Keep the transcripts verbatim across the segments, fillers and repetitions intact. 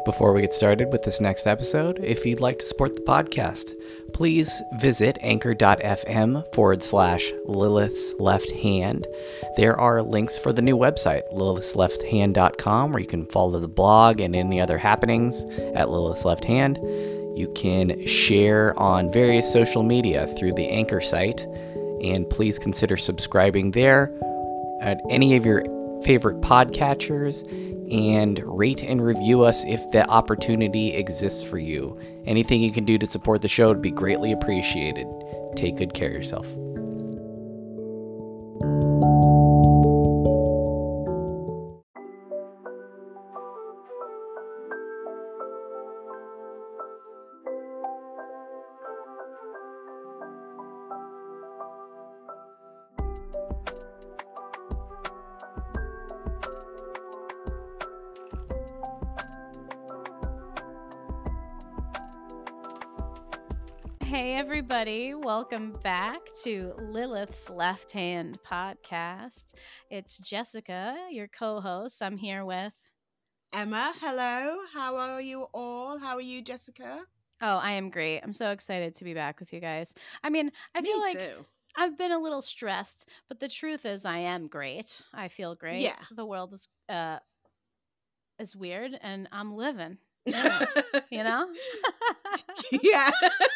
Before we get started with this next episode, if you'd like to support the podcast, please visit anchor.fm forward slash Lilith's Left Hand. There are links for the new website, liliths left hand dot com, where you can follow the blog and any other happenings at Lilith's Left Hand. You can share on various social media through the Anchor site, and please consider subscribing there at any of your favorite podcatchers, and rate and review us if the opportunity exists for you. Anything you can do to support the show would be greatly appreciated. Take good care of yourself. Hey everybody, welcome back to Lilith's Left Hand podcast. It's Jessica, your co-host. I'm here with Emma. Hello, how are you all? How are you, Jessica? Oh, I am great. I'm so excited to be back with you guys. I mean, I Me feel like too. I've been a little stressed, but the truth is I am great. I feel great. Yeah. The world is uh is weird and I'm living. Yeah, you know? Yeah.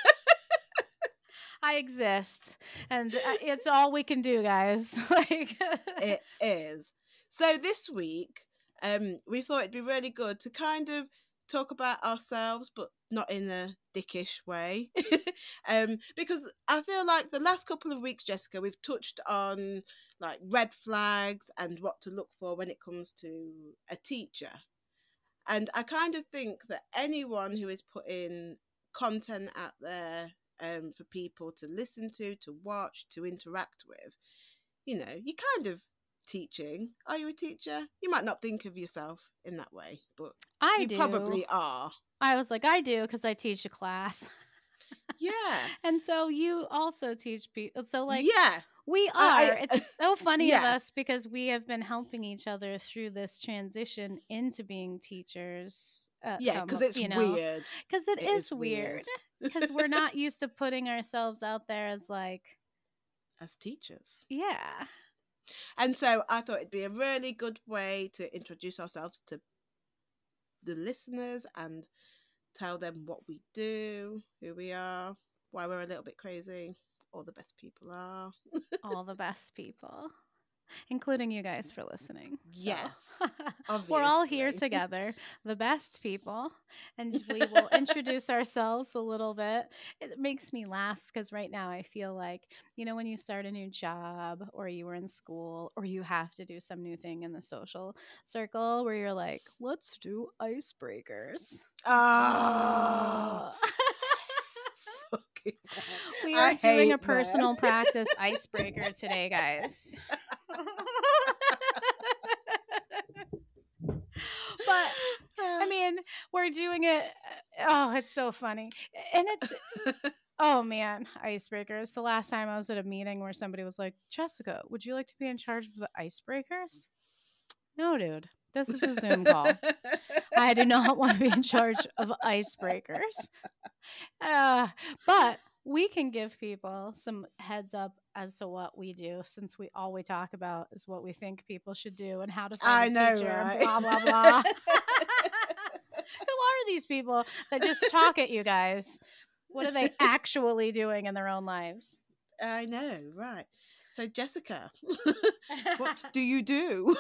I exist, and it's all we can do, guys. Like It is. So this week, um, we thought it'd be really good to kind of talk about ourselves, but not in a dickish way. um, because I feel like the last couple of weeks, Jessica, we've touched on like red flags and what to look for when it comes to a teacher. And I kind of think that anyone who is putting content out there um, for people to listen to, to watch, to interact with, you know, you're kind of teaching. Are you a teacher? You might not think of yourself in that way, but I you do. probably are. I was like, I do because I teach a class. Yeah. And so you also teach people. So like, Yeah. we are. I, I, it's so funny of yeah. us because we have been helping each other through this transition into being teachers. Uh, Yeah, because some, it's you know, weird. Because it, It is, is weird. weird. Because we're not used to putting ourselves out there as like, as teachers. yeah. And so I thought it'd be a really good way to introduce ourselves to the listeners and tell them what we do, who we are, why we're a little bit crazy. All the best people are. All the best people, including you guys for listening. Yes, So. We're all here obviously. together, the best people, and we will introduce ourselves a little bit. It makes me laugh because right now I feel like, you know, when you start a new job or you were in school or you have to do some new thing in the social circle where you're like, let's do icebreakers. Oh, fucking We I are doing a hate personal them. practice icebreaker today, guys. But I mean, we're doing it. Oh, it's so funny. And it's, oh man, icebreakers. The last time I was at a meeting where somebody was like, Jessica, would you like to be in charge of the icebreakers? No, dude. This is a Zoom call. I do not want to be in charge of icebreakers. Uh, but we can give people some heads up as to what we do, since we all we talk about is what we think people should do and how to find I a know, teacher right? and blah blah blah. Who are these people that just talk at you guys? What are they actually doing in their own lives? I know, right. So, Jessica, what do you do?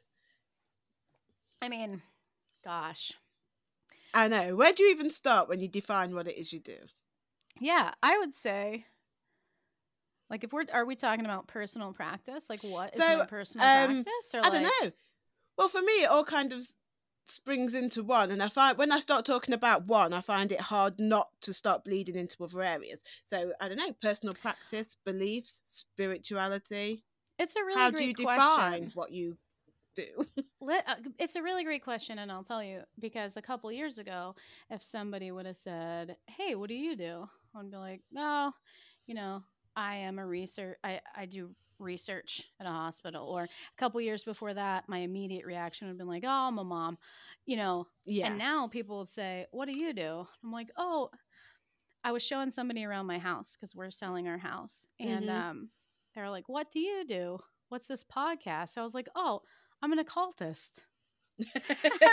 I mean, gosh. I know. Where do you even start when you define what it is you do? Yeah, I would say, like, if we're, are we talking about personal practice? Like, what So, is my personal um, practice? Or I like, don't know. Well, for me, it all kind of springs into one, and I find when I start talking about one, I find it hard not to start bleeding into other areas. So, I don't know, personal practice, beliefs, spirituality. It's a really How great do you question. define what you do? It's a really great question, and I'll tell you, because a couple years ago, if somebody would have said, hey, what do you do? I'd be like, no, you know, I am a research, I, I do research at a hospital. Or a couple years before that, my immediate reaction would have been like, oh, I'm a mom, you know. Yeah. And now people would say, what do you do? I'm like, oh, I was showing somebody around my house because we're selling our house. And Mhm. um, they were like, what do you do? What's this podcast? I was like, oh, I'm an occultist. What did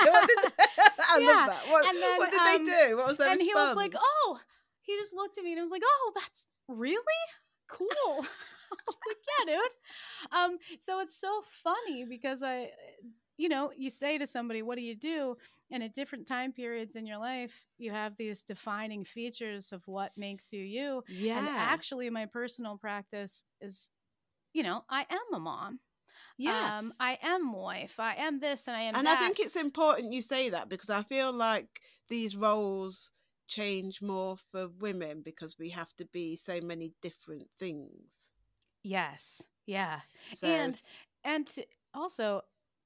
I Yeah. love that. What, And then, what did um, they do? What was their and response? he was like, oh, he just looked at me and was like, oh, that's really cool. I was like, yeah, dude. Um, so it's so funny because I, you know, you say to somebody, what do you do? And at different time periods in your life, you have these defining features of what makes you you. Yeah. And actually, my personal practice is, you know, I am a mom. Yeah. Um, I am wife. I am this and I am And that. I think it's important you say that, because I feel like these roles change more for women because we have to be so many different things. Yes. Yeah. So And and to, also,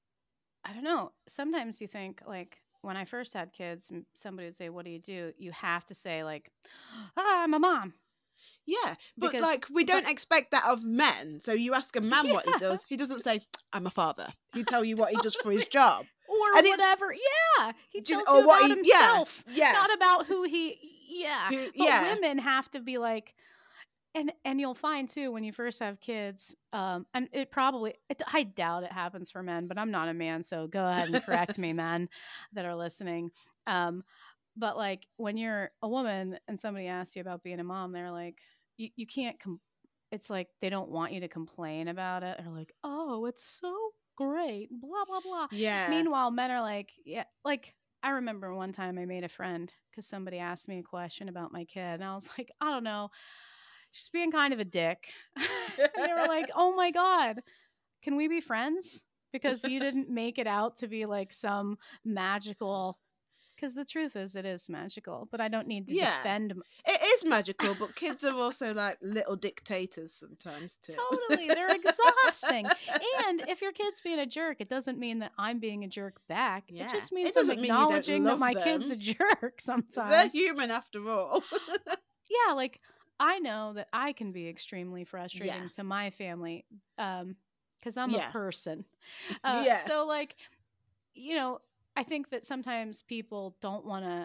I don't know, sometimes you think like when I first had kids, m- somebody would say, what do you do? You have to say like, ah, I'm a mom. yeah, but Because like we don't but expect that of men. So you ask a man what he yeah. does, he doesn't say, "I'm a father." He tell you what he does for his job, Or and it's whatever. Yeah. He do you- tells or you what about he, yeah, himself, yeah, not about who he yeah. who, But yeah, women have to be like, and and you'll find too when you first have kids, um, and it probably it, I doubt it happens for men, but I'm not a man, so go ahead and correct me, men that are listening. Um, but like when you're a woman and somebody asks you about being a mom, they're like, you you can't. Com- it's like they don't want you to complain about it. They're like, oh, it's so great, blah blah blah. yeah, Meanwhile, men are like, yeah, like. I remember one time I made a friend because somebody asked me a question about my kid, and I was like, I don't know, she's being kind of a dick. And they were like, oh my God, can we be friends? Because you didn't make it out to be like some magical. Because the truth is, it is magical, but I don't need to yeah. defend. It is magical, but kids are also like little dictators sometimes too. Totally. They're exhausting. And if your kid's being a jerk, it doesn't mean that I'm being a jerk back. Yeah. It just means It doesn't I'm mean you don't acknowledging that love my kid's a them. jerk sometimes. They're human after all. Yeah, like I know that I can be extremely frustrating Yeah. to my family um because I'm Yeah. a person. Uh, Yeah. So like, you know, I think that sometimes people don't want to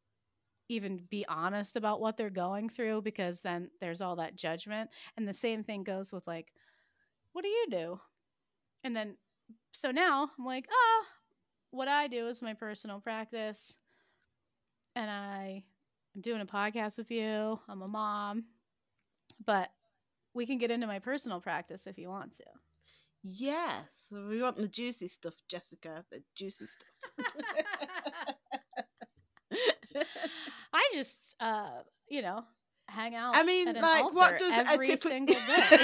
even be honest about what they're going through because then there's all that judgment. And the same thing goes with like, what do you do? And then so now I'm like, oh, what I do is my personal practice, and I I'm doing a podcast with you. I'm a mom, but we can get into my personal practice if you want to. Yes. We want the juicy stuff, Jessica. The juicy stuff. I just, uh, you know, hang out. I mean, at an like, altar what does a every typical single day?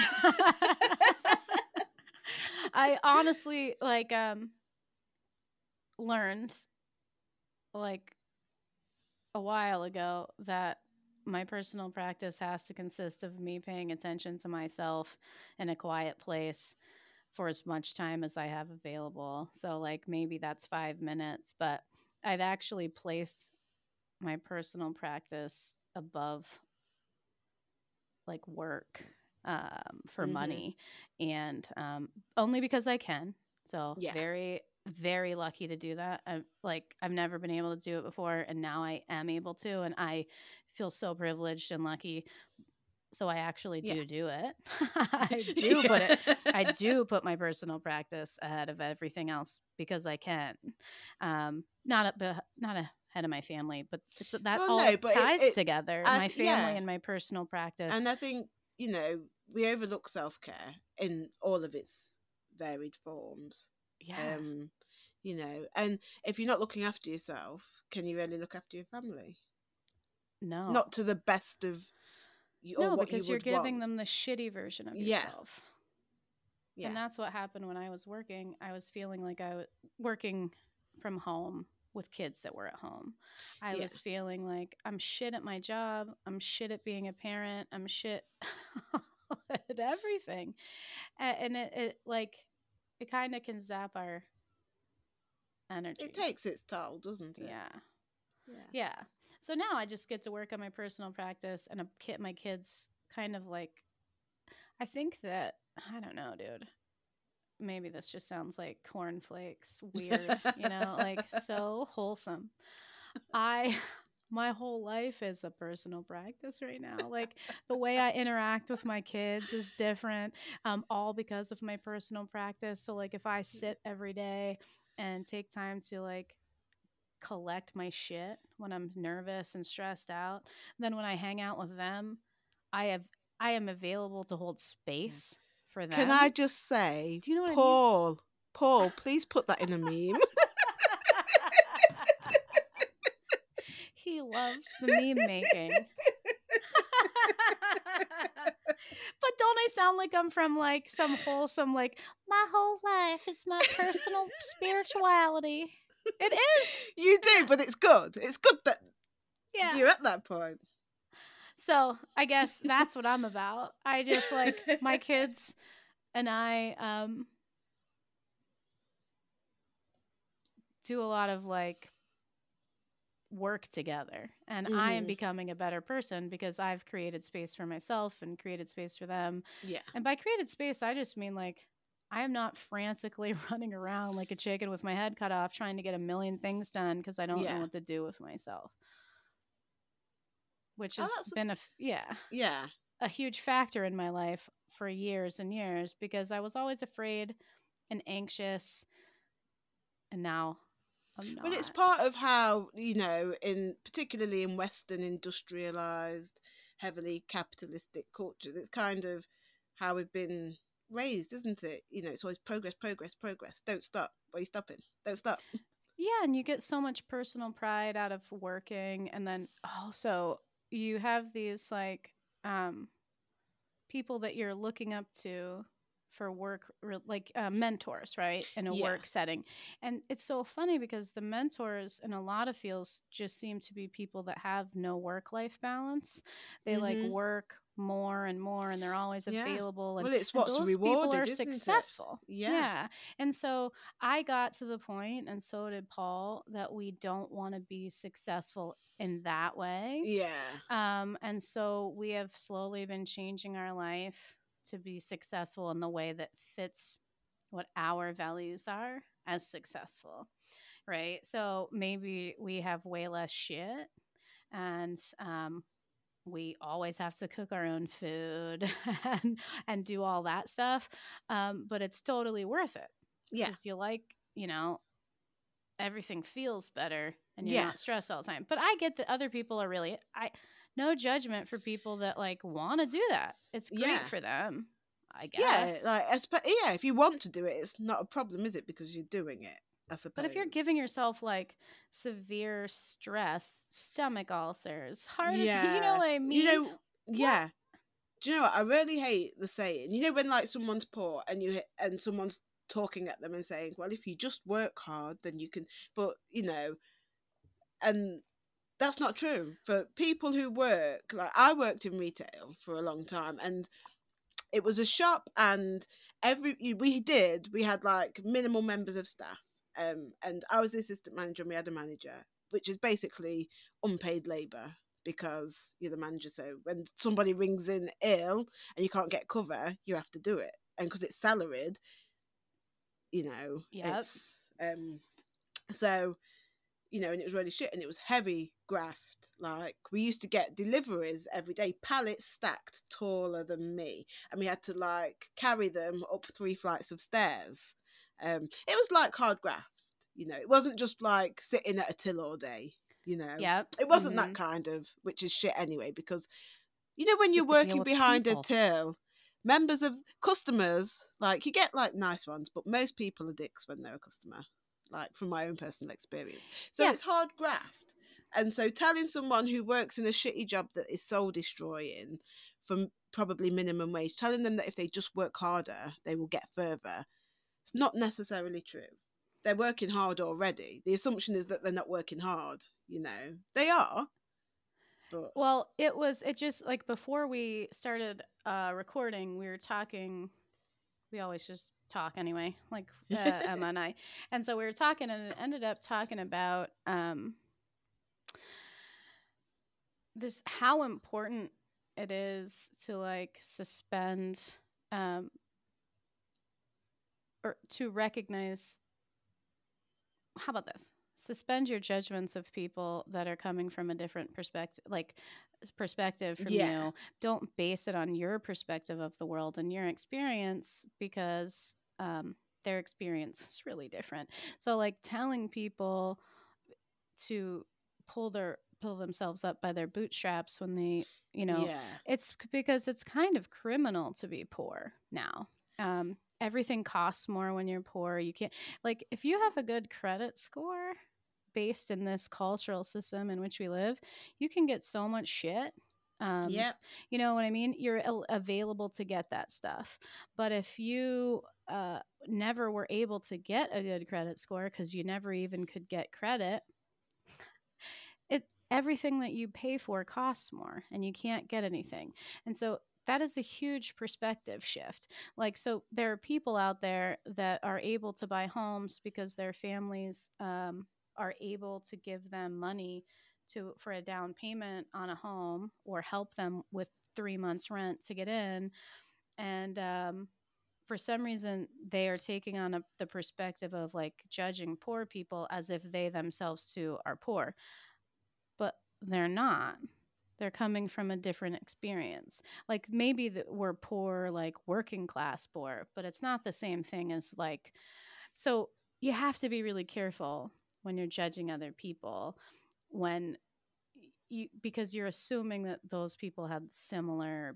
I honestly like um learned like a while ago that my personal practice has to consist of me paying attention to myself in a quiet place for as much time as I have available. So, like, maybe that's five minutes, but I've actually placed my personal practice above like work um, for Mhm. money, and um, only because I can. So, Yeah. very, very lucky to do that. I'm like, I've never been able to do it before, and now I am able to, and I feel so privileged and lucky. So I actually Yeah. do do it. I do put it. I do put my personal practice ahead of everything else because I can. Um, not a, beh- not ahead of my family, but it's that Well, all no, but it, ties it together. I, My th- family yeah. and my personal practice. And I think, you know, we overlook self care in all of its varied forms. yeah. Um, you know, and if you're not looking after yourself, can you really look after your family? no. Not to the best of you, or no, what because you you're would giving want. them the shitty version of Yeah. yourself. Yeah. And that's what happened when I was working. I was feeling like I was working from home with kids that were at home. I Yeah. was feeling like I'm shit at my job. I'm shit at being a parent. I'm shit at everything. A- And it, it like, it kind of can zap our energy. It takes its toll, doesn't it? Yeah. Yeah. Yeah. So now I just get to work on my personal practice and I kit my kids kind of like, I think that, I don't know, dude. Maybe this just sounds like cornflakes, weird, you know, like so wholesome. I, my whole life is a personal practice right now. Like the way I interact with my kids is different, um, all because of my personal practice. So, like, if I sit every day and take time to like collect my shit when I'm nervous and stressed out, then when I hang out with them, I have I am available to hold Yeah. space for Can them. I just say, Do you know what I mean? Paul, Paul, please put that in a meme. He loves the meme making. But don't I sound like I'm from like some wholesome, like, my whole life is my personal spirituality? It is. You do, but it's good. It's good that Yeah. you're at that point. So I guess that's what I'm about. I just like my kids and I um do a lot of like work together, and mm-hmm. I am becoming a better person because I've created space for myself and created space for them. Yeah. And by created space, I just mean like I am not frantically running around like a chicken with my head cut off trying to get a million things done because I don't yeah. know what to do with myself. Which has oh, been a yeah. Yeah. a huge factor in my life for years and years because I was always afraid and anxious, and now I'm not. Well, it's part of how, you know, in particularly in Western industrialized, heavily capitalistic cultures, it's kind of how we've been raised, isn't it? You know, it's always progress, progress, progress. Don't stop. Why are you stopping? Don't stop. Yeah, and you get so much personal pride out of working, and then also you have these like um, people that you're looking up to for work, like uh, mentors, right, in a yeah. work setting. And it's so funny because the mentors in a lot of fields just seem to be people that have no work-life balance. They mm-hmm. like work more and more, and they're always yeah. available. And, well, it's what's and those rewarded, people are isn't successful. It? Yeah. yeah. And so I got to the point, and so did Paul, that we don't want to be successful in that way. Yeah. Um, and so we have slowly been changing our life to be successful in the way that fits what our values are as successful, right? So maybe we have way less shit, and um, we always have to cook our own food and, and do all that stuff, um, but it's totally worth it. Yeah. Because you like, you know, everything feels better and you're yes. not stressed all the time. But I get that other people are really... I. No judgment for people that like want to do that. It's great yeah. for them, I guess. Yeah, like yeah, if you want to do it, it's not a problem, is it? Because you're doing it, I suppose. But if you're giving yourself like severe stress, stomach ulcers, heart yeah. attack, you know what I mean? You know, yeah. What? Do you know what? I really hate the saying. You know when like someone's poor and you and someone's talking at them and saying, "Well, if you just work hard, then you can." But you know, and that's not true for people who work. Like I worked in retail for a long time, and it was a shop, and every we did we had like minimal members of staff, um, and I was the assistant manager, and we had a manager, which is basically unpaid labour because you're the manager. So when somebody rings in ill and you can't get cover, you have to do it, and because it's salaried, you know, yep. it's um, so. You know, and it was really shit, and it was heavy graft. Like, we used to get deliveries every day, pallets stacked taller than me, and we had to like carry them up three flights of stairs. Um, it was like hard graft, you know. It wasn't just like sitting at a till all day, you know. Yep. It wasn't mm-hmm. that kind of, which is shit anyway, because you know when you're you working behind people. a till, members of customers, like you get like nice ones, but most people are dicks when they're a customer. Like from my own personal experience. So yeah. it's hard graft. And so telling someone who works in a shitty job that is soul destroying from probably minimum wage, telling them that if they just work harder, they will get further, it's not necessarily true. They're working hard already. The assumption is that they're not working hard, you know. They are. But... Well, it was, it just like before we started uh, recording, we were talking, we always just talk anyway, like uh, Emma and I. And so we were talking, and it ended up talking about um, this, how important it is to like suspend um, or to recognize, how about this? Suspend your judgments of people that are coming from a different perspective, like s- perspective from Yeah. you. Don't base it on your perspective of the world and your experience, because um, their experience is really different. So, like, telling people to pull their pull themselves up by their bootstraps when they, you know, Yeah. it's c- because it's kind of criminal to be poor now. Um, everything costs more when you're poor. You can't, like, if you have a good credit score based in this cultural system in which we live, you can get so much shit. Um, Yep. you know what I mean? You're al- available to get that stuff. But if you uh, never were able to get a good credit score because you never even could get credit, it everything that you pay for costs more and you can't get anything. And so that is a huge perspective shift. Like, so there are people out there that are able to buy homes because their families um, are able to give them money to for a down payment on a home, or help them with three months rent to get in. And um, for some reason they are taking on a, the perspective of like judging poor people as if they themselves too are poor, but they're not. They're coming from a different experience. Like, maybe that we're poor, like working class poor, but it's not the same thing as like, so you have to be really careful when you're judging other people, when you, because you're assuming that those people had similar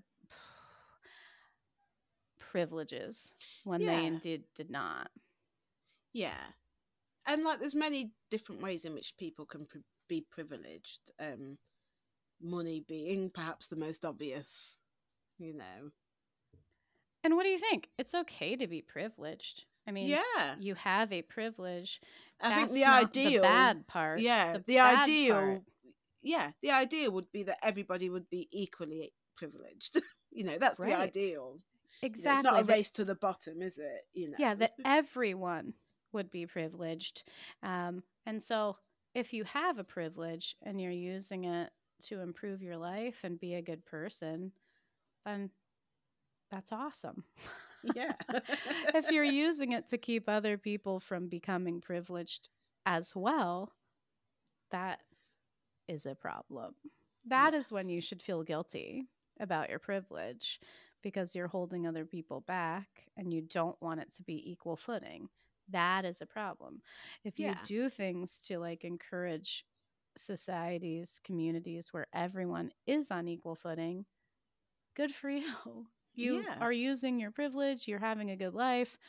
privileges when they Yeah. indeed did not. Yeah. And like, there's many different ways in which people can pri- be privileged. Um, money being perhaps the most obvious, you know. And what do you think? It's okay to be privileged. I mean, Yeah. you have a privilege. I think That's the not the ideal, bad part. yeah, The the bad ideal, part. yeah, the ideal would be that everybody would be equally privileged. You know, that's the Right. ideal. You know, it's Exactly. not a That, race to the bottom, is it? You know. yeah, that everyone would be privileged. Um, and so if you have a privilege and you're using it to improve your life and be a good person, then that's awesome. Yeah. If you're using it to keep other people from becoming privileged as well, that is a problem. That is when you Yes. should feel guilty about your privilege, because you're holding other people back and you don't want it to be equal footing. That is a problem. If you Yeah. do things to like encourage societies, communities where everyone is on equal footing, good for you. You Yeah. are using your privilege, you're having a good life.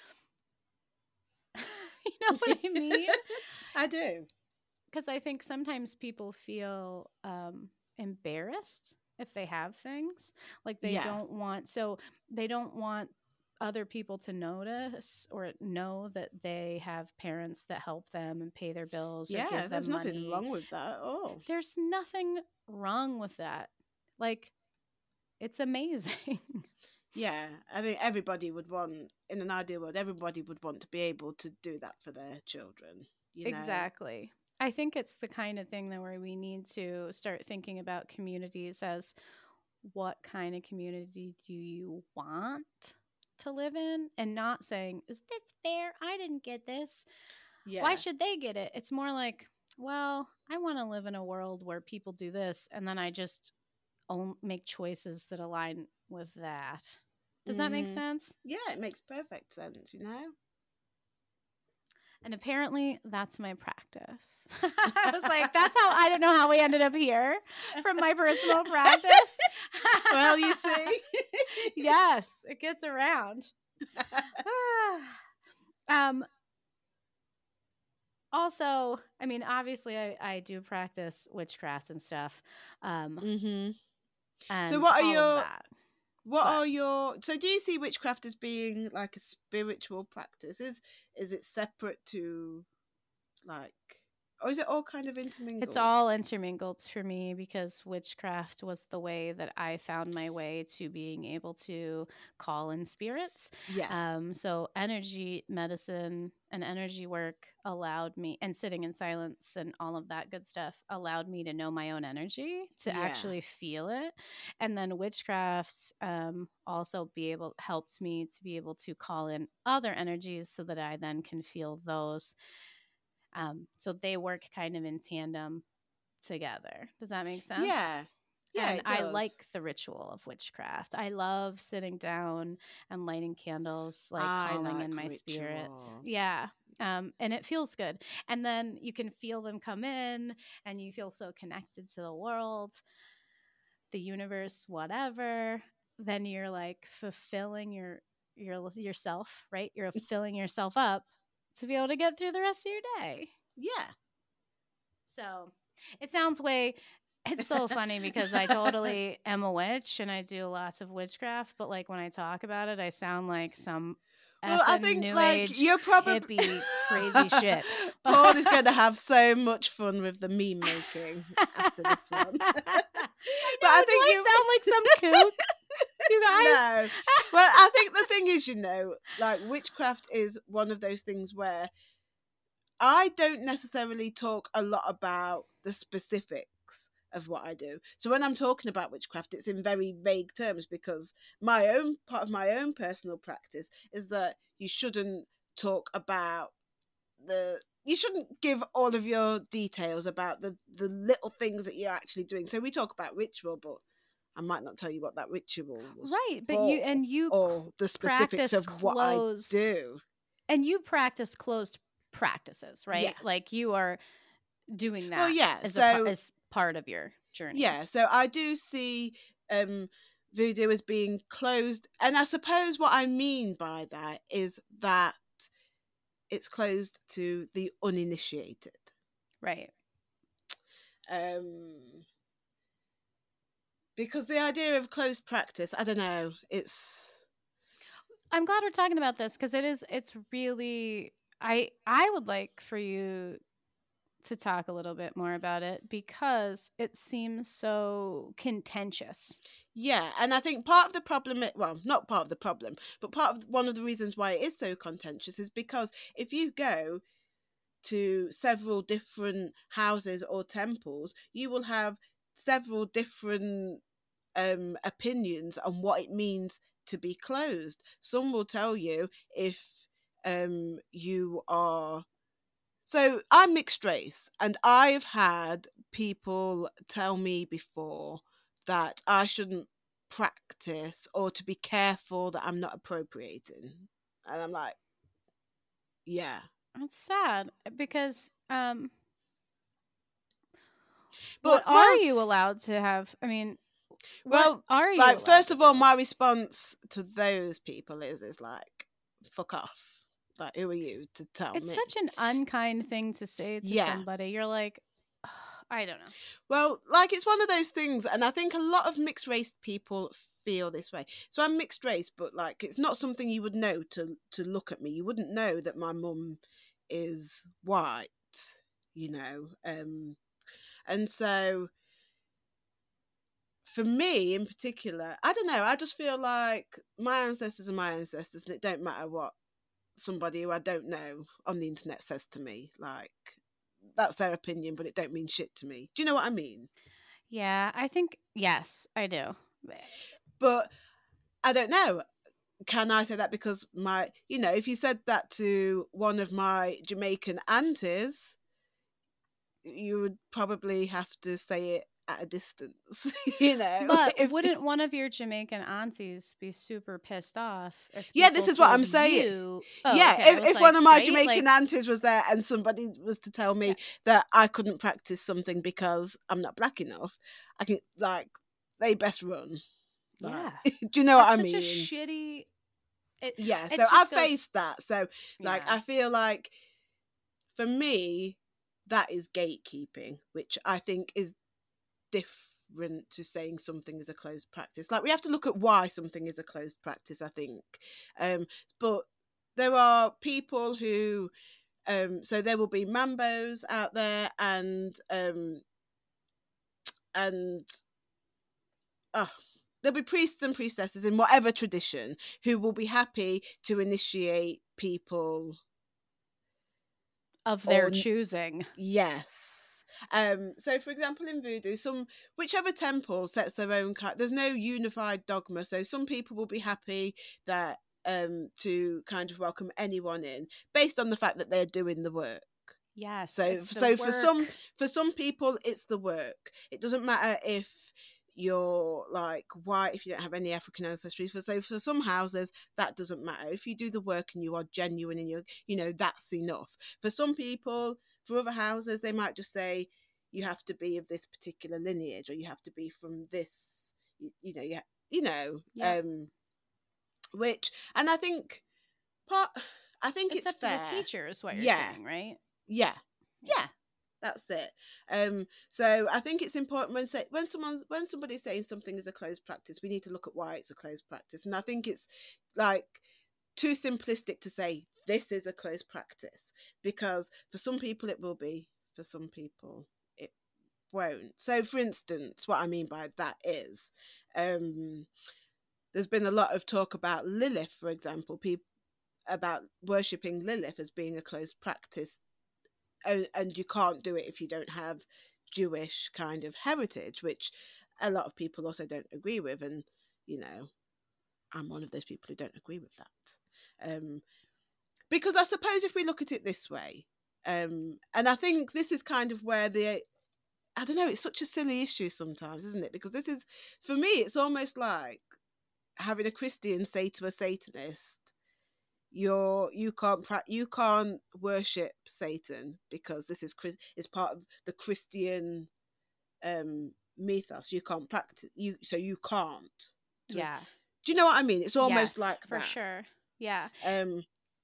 You know what I mean? I do. Because I think sometimes people feel um, embarrassed if they have things, like they Yeah. don't want, so they don't want other people to notice or know that they have parents that help them and pay their bills or Yeah, give there's them nothing money. wrong with that at all. There's nothing wrong with that. Like, it's amazing. Yeah, I think everybody would want, in an ideal world, everybody would want to be able to do that for their children, you know? Exactly. I think it's the kind of thing that where we need to start thinking about communities as, what kind of community do you want to live in, and not saying, is this fair? I didn't get this. Yeah. Why should they get it? It's more like, well, I want to live in a world where people do this, and then I just own, make choices that align with that. Does that make Mhm. sense? Yeah, it makes perfect sense, you know? And apparently that's my practice. I was like, that's how, I don't know how we ended up here from my personal practice. Well, you see. Yes, it gets around. um, also, I mean, obviously I, I do practice witchcraft and stuff. Um, Mhm. and So what are all of your that. what But are your so do you see witchcraft as being like a spiritual practice? Is is it separate to, like, Or is it all kind of intermingled? It's all intermingled for me because witchcraft was the way that I found my way to being able to call in spirits. Yeah. Um, so energy medicine and energy work allowed me, and sitting in silence and all of that good stuff allowed me to know my own energy, to Yeah. actually feel it. And then witchcraft um, also be able helped me to be able to call in other energies so that I then can feel those. Um, so they work kind of in tandem together. Does that make sense? Yeah. Yeah, And it I does. like the ritual of witchcraft. I love sitting down and lighting candles, like I calling like in my ritual. spirits. Yeah. Um, and it feels good. And then you can feel them come in and you feel so connected to the world, the universe, whatever. Then you're like fulfilling your your yourself, right? You're filling yourself up to be able to get through the rest of your day. Yeah. So it sounds way, it's so funny because I totally am a witch and I do lots of witchcraft, but like when I talk about it, I sound like some Well, I effing think new like age you're probably hippie crazy shit. Paul is going to have so much fun with the meme making after this one. I But know, I do think I you sound like some kook? You guys? No. Well, I think the thing is, you know, like witchcraft is one of those things where I don't necessarily talk a lot about the specifics of what I do. So when I'm talking about witchcraft, it's in very vague terms because my own part of my own personal practice is that you shouldn't talk about the you shouldn't give all of your details about the the little things that you're actually doing. So we talk about ritual, but I might not tell you what that ritual was Right, but for, you and you or the specifics practice of what I closed, do. and you practice closed practices, right? Yeah. Like you are doing that. Well, yeah. as So a par- as part of your journey. yeah, so I do see um voodoo as being closed, and I suppose what I mean by that is that it's closed to the uninitiated. Right. Um because the idea of closed practice, I don't know, it's I'm glad we're talking about this because it is it's really I I would like for you to talk a little bit more about it because it seems so contentious. yeah, and I think part of the problem, well, not part of the problem, but part of one of the reasons why it is so contentious is because if you go to several different houses or temples, you will have several different um, opinions on what it means to be closed. Some will tell you if um, you are. So I'm mixed race, and I've had people tell me before that I shouldn't practice or to be careful that I'm not appropriating. And I'm like, yeah. It's sad because um But, what are well, you allowed to have? I mean, Well, what are you like allowed first to of all, do? my response to those people is is like, fuck off. Like, who are you to tell It's me? such an unkind thing to say to Yeah. somebody. You're like, "Ugh, I don't know. Well, like it's one of those things, and I think a lot of mixed race people feel this way. So I'm mixed race, but like it's not something you would know to to look at me. You wouldn't know that my mum is white, you know. Um, and so for me in particular, I don't know. I just feel like my ancestors are my ancestors, and it don't matter what somebody who I don't know on the internet says to me. Like that's their opinion, but it don't mean shit to me. Do you know what I mean? Yeah, I think yes, I do. But I don't know. Can I say that because my, you know, if you said that to one of my Jamaican aunties, you would probably have to say it at a distance, you know. But if, wouldn't one of your Jamaican aunties be super pissed off if Yeah, this people is what I'm told saying. you- Oh, yeah, okay, I if, was if like, one of my right? Jamaican Like, aunties was there and somebody was to tell me Yeah. that I couldn't practice something because I'm not black enough, I can, like, they best run. Like, yeah, do you know what I that's such mean? a shitty. It, Yeah, it so just I've goes- faced that. So, like, Yeah. I feel like for me, that is gatekeeping, which I think is different to saying something is a closed practice. Like, we have to look at why something is a closed practice, I think. Um, but there are people who um, so there will be mambos out there, and um, and oh, there'll be priests and priestesses in whatever tradition who will be happy to initiate people of their on- choosing. Yes. Um, so, for example, in voodoo, some whichever temple sets their own kind. There's no unified dogma. So, some people will be happy that um, to kind of welcome anyone in, based on the fact that they're doing the work. Yes. So, it's the so for some work. for some people, it's the work. It doesn't matter if you're like white, if you don't have any African ancestry. For so for some houses, that doesn't matter. If you do the work and you are genuine and you're, you know, that's enough. For some people, for other houses, they might just say you have to be of this particular lineage, or you have to be from this, you, you know, you, you know, Yeah. um, which, and I think part, I think It's, it's, up fair. to the teacher is what you're Yeah. saying, right? Yeah, yeah, that's it. Um, so I think it's important when say when someone when somebody's saying something is a closed practice, we need to look at why it's a closed practice. And I think it's like too simplistic to say this is a closed practice, because for some people it will be, for some people it won't. So, for instance, what I mean by that is, um, there's been a lot of talk about Lilith, for example, people about worshipping Lilith as being a closed practice. And you can't do it if you don't have Jewish kind of heritage, which a lot of people also don't agree with. And, you know, I'm one of those people who don't agree with that. Um, because I suppose if we look at it this way, um, and I think this is kind of where the, I don't know, it's such a silly issue sometimes, isn't it? Because this is, for me, it's almost like having a Christian say to a Satanist, you're you can't pra- you can't worship Satan because this is is part of the Christian um mythos. You can't practice you so you can't. Yeah. Do you know what I mean? It's almost Yes, like for that. sure. Yeah. Um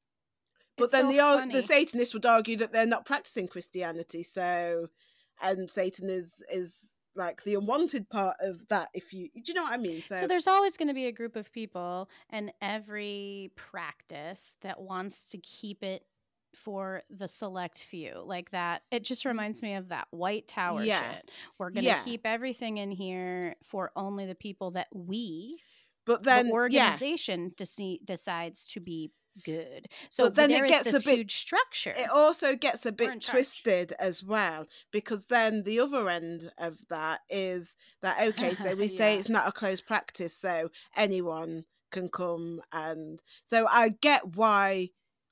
but It's then so the funny. the Satanists would argue that they're not practicing Christianity, so and Satan is is like the unwanted part of that. If you do you know what I mean? So, So there's always going to be a group of people and every practice that wants to keep it for the select few, like that. It just reminds me of that White Tower yeah, shit. We're going to yeah. keep everything in here for only the people that we, But then the yeah, organization, deci- decides to be good. So but then there it is gets this a bit huge structure. it also gets a We're in bit charge. twisted as well, because then the other end of that is that, okay, so we say Yeah. it's not a closed practice, so anyone can come. And so I get why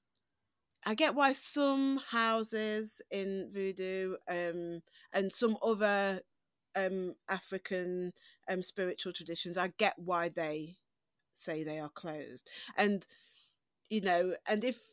I get why some houses in voodoo um and some other um African um spiritual traditions, I get why they say they are closed. And you know, and if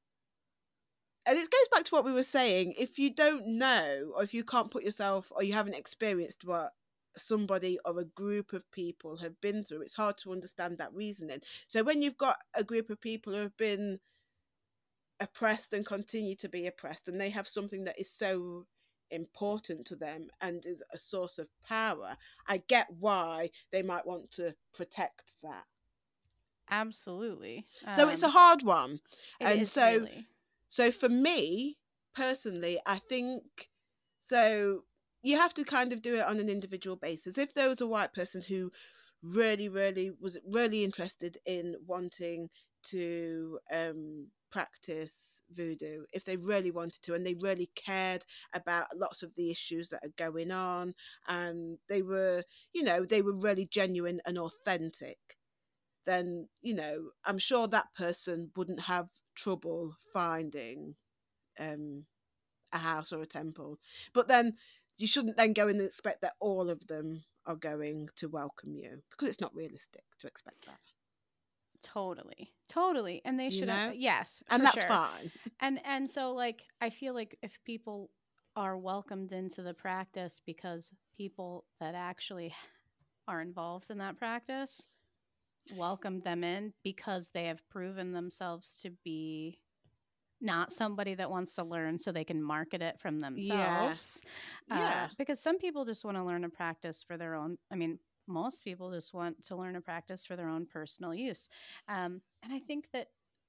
and it goes back to what we were saying, if you don't know, or if you can't put yourself, or you haven't experienced what somebody or a group of people have been through, it's hard to understand that reasoning. So when you've got a group of people who have been oppressed and continue to be oppressed, and they have something that is so important to them and is a source of power, I get why they might want to protect that. Absolutely. So it's a Um, hard one. it And is so really. So for me personally, I think so you have to kind of do it on an individual basis. If there was a white person who really, really was really interested in wanting to um, practice voodoo, if they really wanted to, and they really cared about lots of the issues that are going on, and they were, you know, they were really genuine and authentic, then, you know, I'm sure that person wouldn't have trouble finding um, a house or a temple. But then you shouldn't then go and expect that all of them are going to welcome you, because it's not realistic to expect that. Totally. Totally. And they You should, uh, know? yes, And for that's sure. fine. And and so like I feel like if people are welcomed into the practice because people that actually are involved in that practice welcomed them in because they have proven themselves to be not somebody that wants to learn so they can market it from themselves. Yeah. Uh, because some people just want to learn a practice for their own, I mean, most people just want to learn a practice for their own personal use. Um, and I think that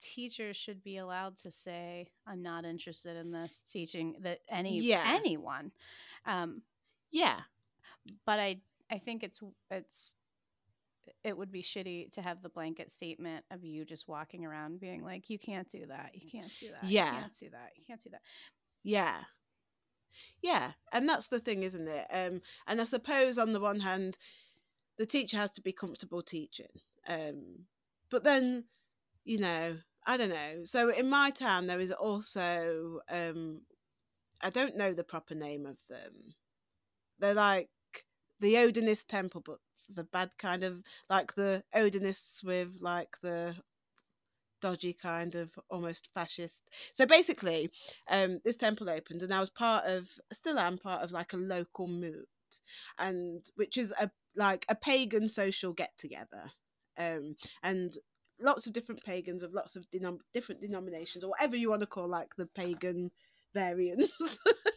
teachers should be allowed to say, I'm not interested in this teaching that any Yeah. anyone. Um, Yeah. but I I think it's it's it would be shitty to have the blanket statement of you just walking around being like, you can't do that, you can't do that, Yeah. you can't do that, you can't do that. Yeah. Yeah. And that's the thing, isn't it? Um, and I suppose on the one hand, the teacher has to be comfortable teaching. Um, but then, you know, I don't know. So in my town, there is also, um, I don't know the proper name of them. They're like the Odinist temple, but the bad kind of, like the Odinists with like the dodgy kind of almost fascist. So basically, um, this temple opened, and I was part of, still am part of like a local moot, and which is a like a pagan social get together, um, and lots of different pagans of lots of denom- different denominations, or whatever you want to call like the pagan variants.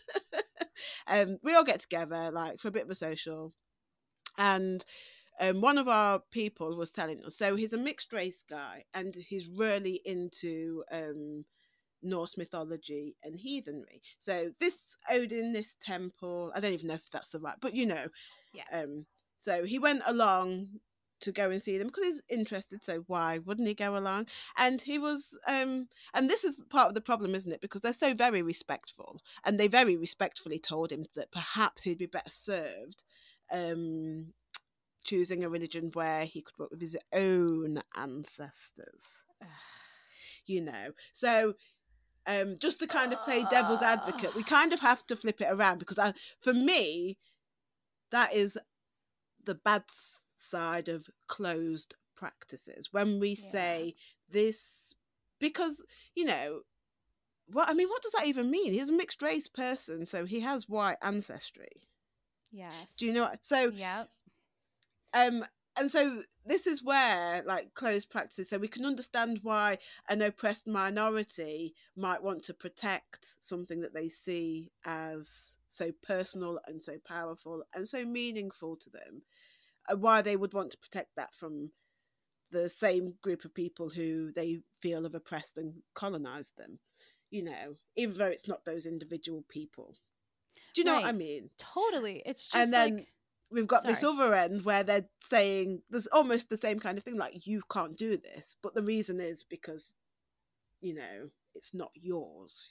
um, we all get together like for a bit of a social, and um, one of our people was telling us, so he's a mixed race guy, and he's really into um, Norse mythology and heathenry. So this Odin, this temple, I don't even know if that's the right, but you know, Yeah. Um, so he went along to go and see them because he's interested. So why wouldn't he go along? And he was, um, and this is part of the problem, isn't it? Because they're so very respectful, and they very respectfully told him that perhaps he'd be better served um, choosing a religion where he could work with his own ancestors. You know, so um, just to kind of play devil's advocate, we kind of have to flip it around because I, for me, that is the bad side of closed practices. When we Yeah. say this, because, you know, what I mean, what does that even mean? He's a mixed race person, so he has white ancestry. Yes. Do you know what? So, Yep. um, and so this is where like closed practices, so we can understand why an oppressed minority might want to protect something that they see as so personal and so powerful and so meaningful to them, and why they would want to protect that from the same group of people who they feel have oppressed and colonized them, you know, even though it's not those individual people. Do you know Right. what I mean? Totally. It's just And then like we've got Sorry. this other end where they're saying there's almost the same kind of thing, like, you can't do this, but the reason is because, you know, it's not yours.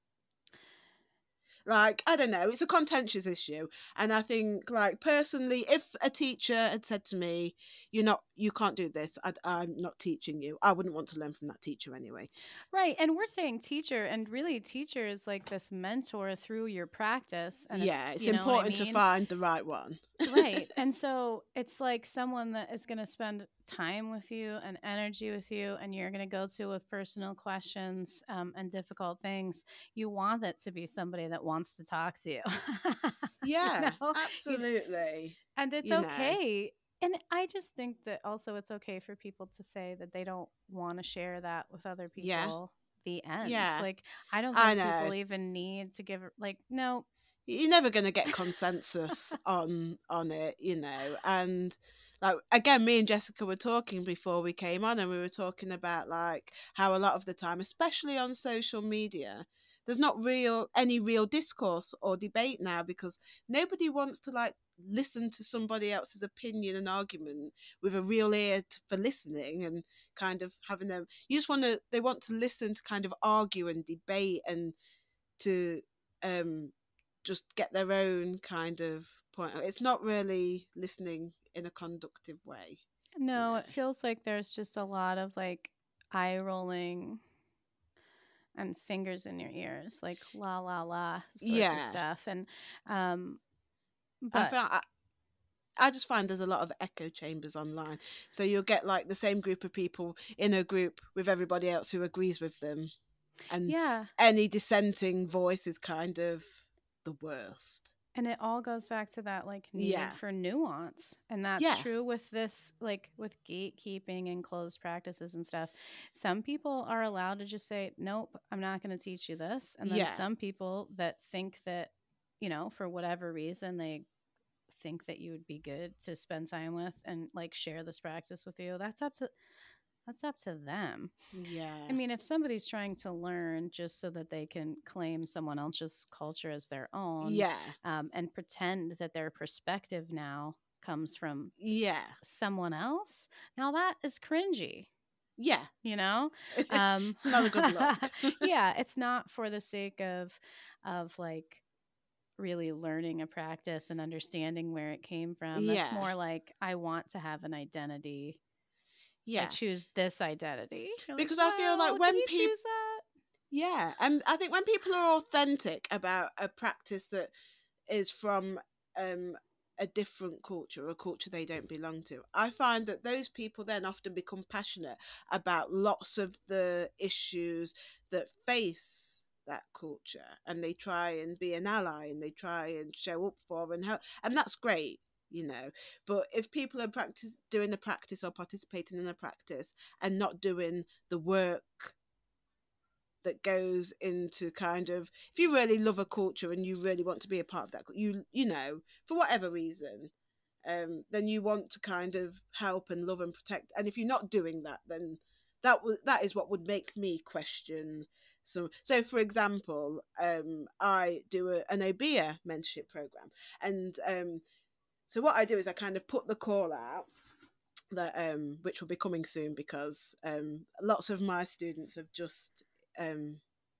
Like, I don't know, it's a contentious issue. And I think, like, personally, if a teacher had said to me, you're not, you can't do this, I'd, I'm not teaching you, I wouldn't want to learn from that teacher anyway. Right. And we're saying teacher, and really teacher is like this mentor through your practice. And Yeah, it's, it's you know important what I to mean? find the right one. Right. And so it's like someone that is going to spend time with you and energy with you, and you're going to go to with personal questions um, and difficult things. You want it to be somebody that wants to talk to you. Yeah, you know? absolutely. And it's You know. okay. And I just think that also it's okay for people to say that they don't want to share that with other people. Yeah. The end. Yeah. Like, I don't I think know. people even need to give, like, no. You're never going to get consensus on on it, you know. And like, again, me and Jessica were talking before we came on, and we were talking about like how a lot of the time, especially on social media, there's not real any real discourse or debate now, because nobody wants to like listen to somebody else's opinion and argument with a real ear to, for listening and kind of having them. You just want to. They want to listen to kind of argue and debate and to um just get their own kind of point. It's not really listening in a conductive way. No, Yeah. it feels like there's just a lot of like eye rolling and fingers in your ears, like la la la sorts Yeah. of stuff. And um I but felt I, I just find there's a lot of echo chambers online. So you'll get like the same group of people in a group with everybody else who agrees with them. And yeah. any dissenting voice is kind of the worst. And it all goes back to that like need Yeah. for nuance. And that's Yeah. true with this, like with gatekeeping and closed practices and stuff. Some people are allowed to just say, nope, I'm not going to teach you this. And then Yeah. some people that think that, you know, for whatever reason, they think that you would be good to spend time with and like share this practice with you. That's up to That's up to them. Yeah. I mean, if somebody's trying to learn just so that they can claim someone else's culture as their own, Yeah. um, and pretend that their perspective now comes from Yeah. someone else, now that is cringy. Yeah. You know, um, it's not a good look. yeah, it's not for the sake of of like really learning a practice and understanding where it came from. That's Yeah. more like, I want to have an identity. Yeah. I choose this identity. You're Because like, I feel well, like when did you people choose that? Yeah, and I think when people are authentic about a practice that is from um, a different culture, a culture they don't belong to, I find that those people then often become passionate about lots of the issues that face that culture, and they try and be an ally, and they try and show up for and help, and that's great, you know. But if people are practice doing a practice or participating in a practice and not doing the work that goes into kind of, if you really love a culture and you really want to be a part of that, you you know, for whatever reason, um, then you want to kind of help and love and protect. And if you're not doing that, then that w- that is what would make me question. So, so for example, um, I do a, an OBEA mentorship program, and um, so what I do is I kind of put the call out that um, which will be coming soon, because um, lots of my students have just um,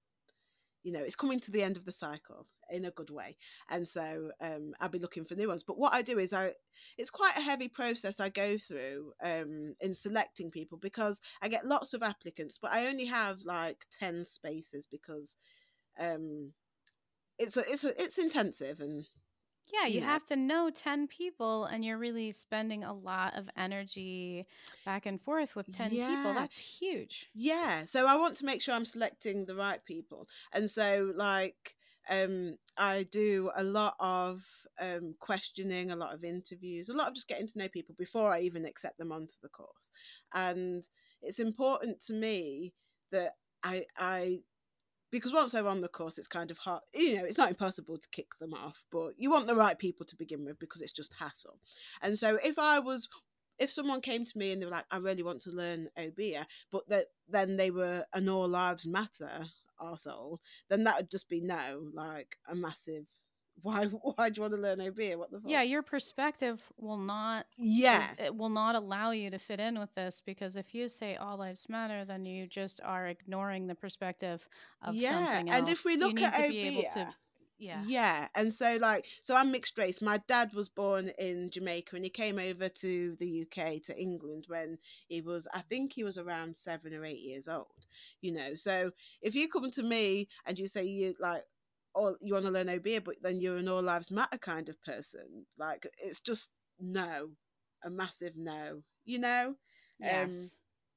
you know, it's coming to the end of the cycle in a good way, and so um, I'll be looking for new ones. But what I do is I, it's quite a heavy process I go through um, in selecting people, because I get lots of applicants, but I only have like ten spaces, because um, it's a, it's a, it's intensive, and Yeah, you, you know, have to know ten people, and you're really spending a lot of energy back and forth with ten people. yeah. That's huge. Yeah, so I want to make sure I'm selecting the right people. And so like um I do a lot of um questioning, a lot of interviews, a lot of just getting to know people before I even accept them onto the course. And it's important to me that I I because once they're on the course, it's kind of hard, you know, it's not impossible to kick them off, but you want the right people to begin with, because it's just hassle. And so if I was, if someone came to me and they were like, I really want to learn OBEA, but that then they were an All Lives Matter arsehole, then that would just be no, like a massive, why why do you want to learn OBEA? What the fuck? Yeah, your perspective will not Yeah. is, it will not allow you to fit in with this, because if you say all lives matter, then you just are ignoring the perspective of Yeah. something else. And if we you look need at to be able to OBEA, yeah. Yeah. And so like, so I'm mixed race. My dad was born in Jamaica, and he came over to the U K, to England, when he was, I think he was around seven or eight years old, you know. So if you come to me and you say you like, or you want to learn OBEA, but then you're an All Lives Matter kind of person, like, it's just no, a massive no, you know. Yes. Um,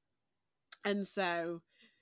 and so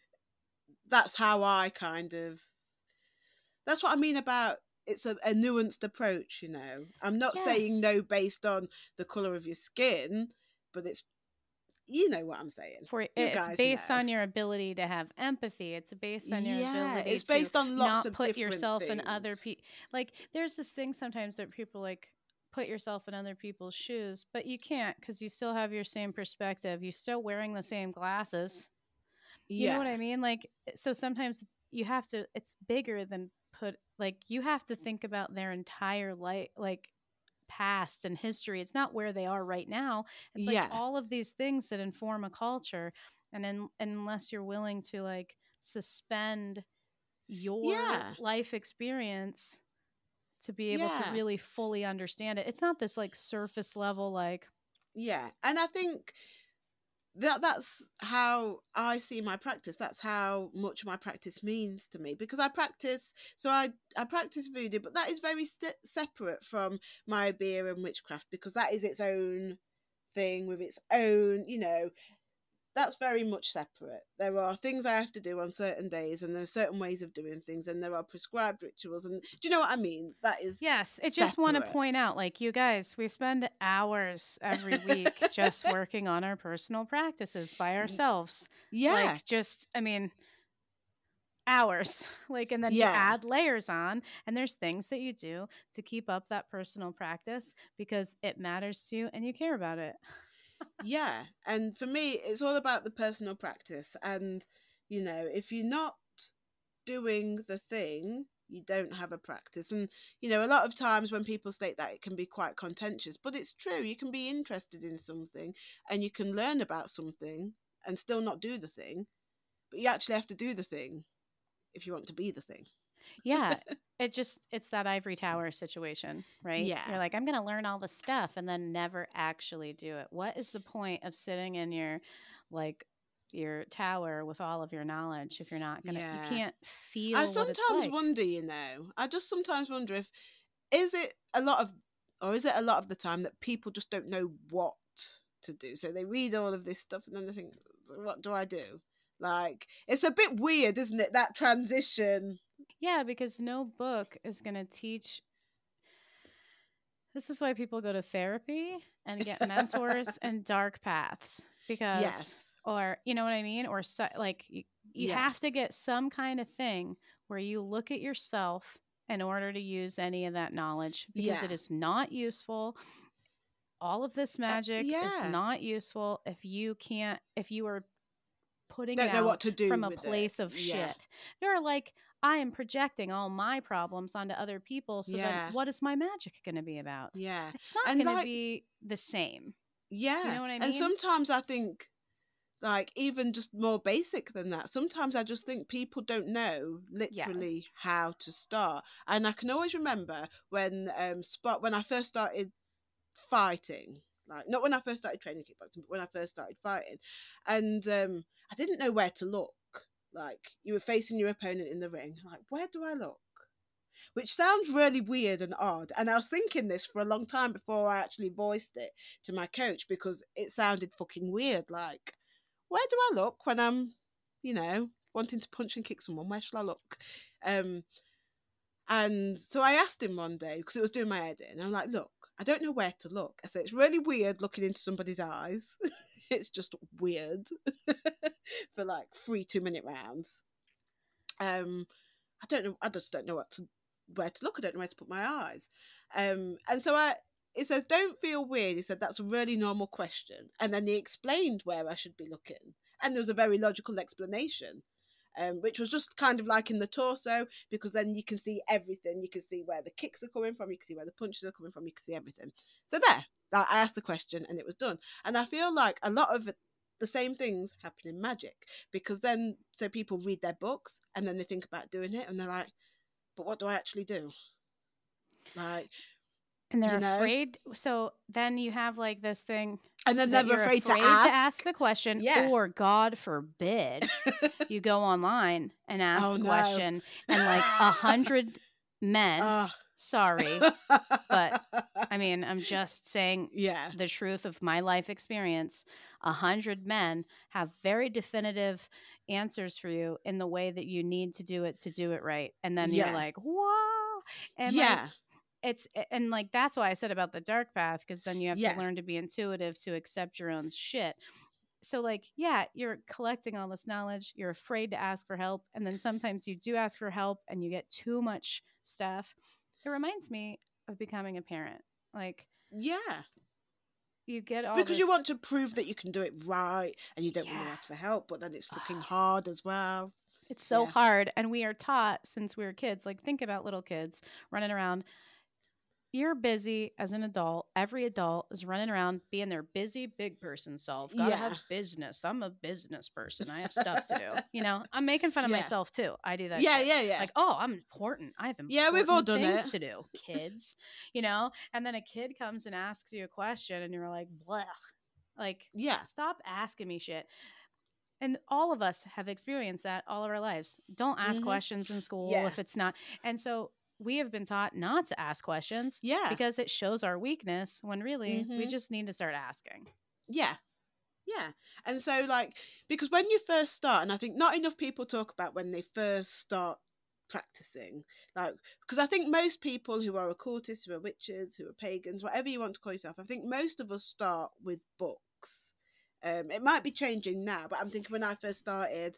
that's how I kind of, that's what I mean about, it's a, a nuanced approach, you know. I'm not Yes. saying no based on the colour of your skin, but it's, you know what I'm saying. For You it's guys based know. on your ability to have empathy. It's based on your Yeah, ability it's to based on lots not of put different yourself in other things. people. Like, there's this thing sometimes that people like put yourself in other people's shoes, but you can't, because you still have your same perspective. You're still wearing the same glasses. You know Yeah. what I mean? Like, so sometimes you have to, it's bigger than put, like, you have to think about their entire life, like, past and history. It's not where they are right now. It's like Yeah. all of these things that inform a culture. And then, unless you're willing to like suspend your Yeah. life experience to be able to Yeah. really fully understand it, it's not this like surface level, like, Yeah. And I think that that's how I see my practice. That's how much my practice means to me, because I practice, so I I practice voodoo, but that is very st- separate from my beer and witchcraft, because that is its own thing with its own, you know, that's very much separate. There are things I have to do on certain days, and there are certain ways of doing things, and there are prescribed rituals, and do you know what I mean? That is yes, I separate. just want to point out, like, you guys, we spend hours every week just working on our personal practices by ourselves. Yeah. Like, just, I mean, hours. Like, and then you Yeah. add layers on, and there's things that you do to keep up that personal practice because it matters to you and you care about it. Yeah. And for me, it's all about the personal practice. And, you know, if you're not doing the thing, you don't have a practice. And, you know, a lot of times when people state that, it can be quite contentious, but it's true. You can be interested in something and you can learn about something and still not do the thing, but you actually have to do the thing if you want to be the thing. Yeah. It just, it's that ivory tower situation, right? Yeah. You're like, I'm going to learn all the stuff and then never actually do it. What is the point of sitting in your, like, your tower with all of your knowledge if you're not going to, you Yeah. can't feel I what it's sometimes like. wonder, you know, I just sometimes wonder if, is it a lot of, or is it a lot of the time that people just don't know what to do? So they read all of this stuff and then they think, so what do I do? Like, it's a bit weird, isn't it? That transition. Yeah, because no book is going to teach. This is why people go to therapy and get mentors and dark paths because, Yes. or, you know what I mean? Or so, like, you, you Yeah. have to get some kind of thing where you look at yourself in order to use any of that knowledge because Yeah. it is not useful. All of this Uh, magic is yeah. not useful if you can't, if you are putting Don't it know what out to do from a with place it. of Yeah. shit. You're like, I am projecting all my problems onto other people. So then Yeah. what is my magic going to be about? Yeah. It's not And going to like, be the same. yeah. You know what I And mean? sometimes I think, like, even just more basic than that, sometimes I just think people don't know Yeah. literally how to start. And I can always remember when um spot when I first started fighting, like not when I first started training kickboxing, but when I first started fighting, and um I didn't know where to look. Like, you were facing your opponent in the ring, like, where do I look? Which sounds really weird and odd. And I was thinking this for a long time before I actually voiced it to my coach, because it sounded fucking weird. Like, where do I look when I'm, you know, wanting to punch and kick someone? Where shall I look? Um, and so I asked him one day, because it was doing my head in. I'm like, look, I don't know where to look. I said, it's really weird looking into somebody's eyes. It's just weird for like three two minute rounds. Um, I don't know. I just don't know what to, where to look. I don't know where to put my eyes. Um, and so I, he says, don't feel weird. He said, that's a really normal question. And then he explained where I should be looking. And there was a very logical explanation, um, which was just kind of like in the torso, because then you can see everything. You can see where the kicks are coming from. You can see where the punches are coming from. You can see everything. So there, I asked the question and it was done. And I feel like a lot of the same things happen in magic, because then, so people read their books and then they think about doing it and they're like, but what do I actually do? Like, And they're you know, afraid. So then you have like this thing. and then that they're you're afraid, afraid to ask. to ask the question, Yeah. or God forbid, you go online and ask Oh, the no. question, and like a hundred men. Oh. Sorry, but I mean, I'm just saying yeah, the truth of my life experience. A hundred men have very definitive answers for you in the way that you need to do it to do it right, and then yeah, you're like, "Wow!" And like, yeah, it's and like that's why I said about the dark path, because then you have yeah, to learn to be intuitive to accept your own shit. So like, yeah, you're collecting all this knowledge, you're afraid to ask for help, and then sometimes you do ask for help and you get too much stuff. It reminds me of becoming a parent. Like, yeah. you get all Because this, you want to prove that you can do it right, and you don't want to yeah. ask for help, but then it's fucking hard as well. It's so Yeah. hard, and we are taught since we were kids. Like, think about little kids running around. You're busy as an adult. Every adult is running around being their busy big person self. Gotta Yeah. have business. I'm a business person. I have stuff to do. You know, I'm making fun of Yeah. myself too. I do that. Yeah, shit. yeah, yeah. Like, oh, I'm important. I have important Yeah, we've all done things it. to do, kids. You know, and then a kid comes and asks you a question, and you're like, blah. Like, Yeah. stop asking me shit. And all of us have experienced that all of our lives. Don't ask Mhm. questions in school Yeah. if it's not. And so we have been taught not to ask questions Yeah. because it shows our weakness, when really we Mhm. just need to start asking. Yeah. Yeah. And so, like, because when you first start, and I think not enough people talk about when they first start practicing, like, because I think most people who are occultists, who are witches, who are pagans, whatever you want to call yourself, I think most of us start with books. Um, it might be changing now, but I'm thinking when I first started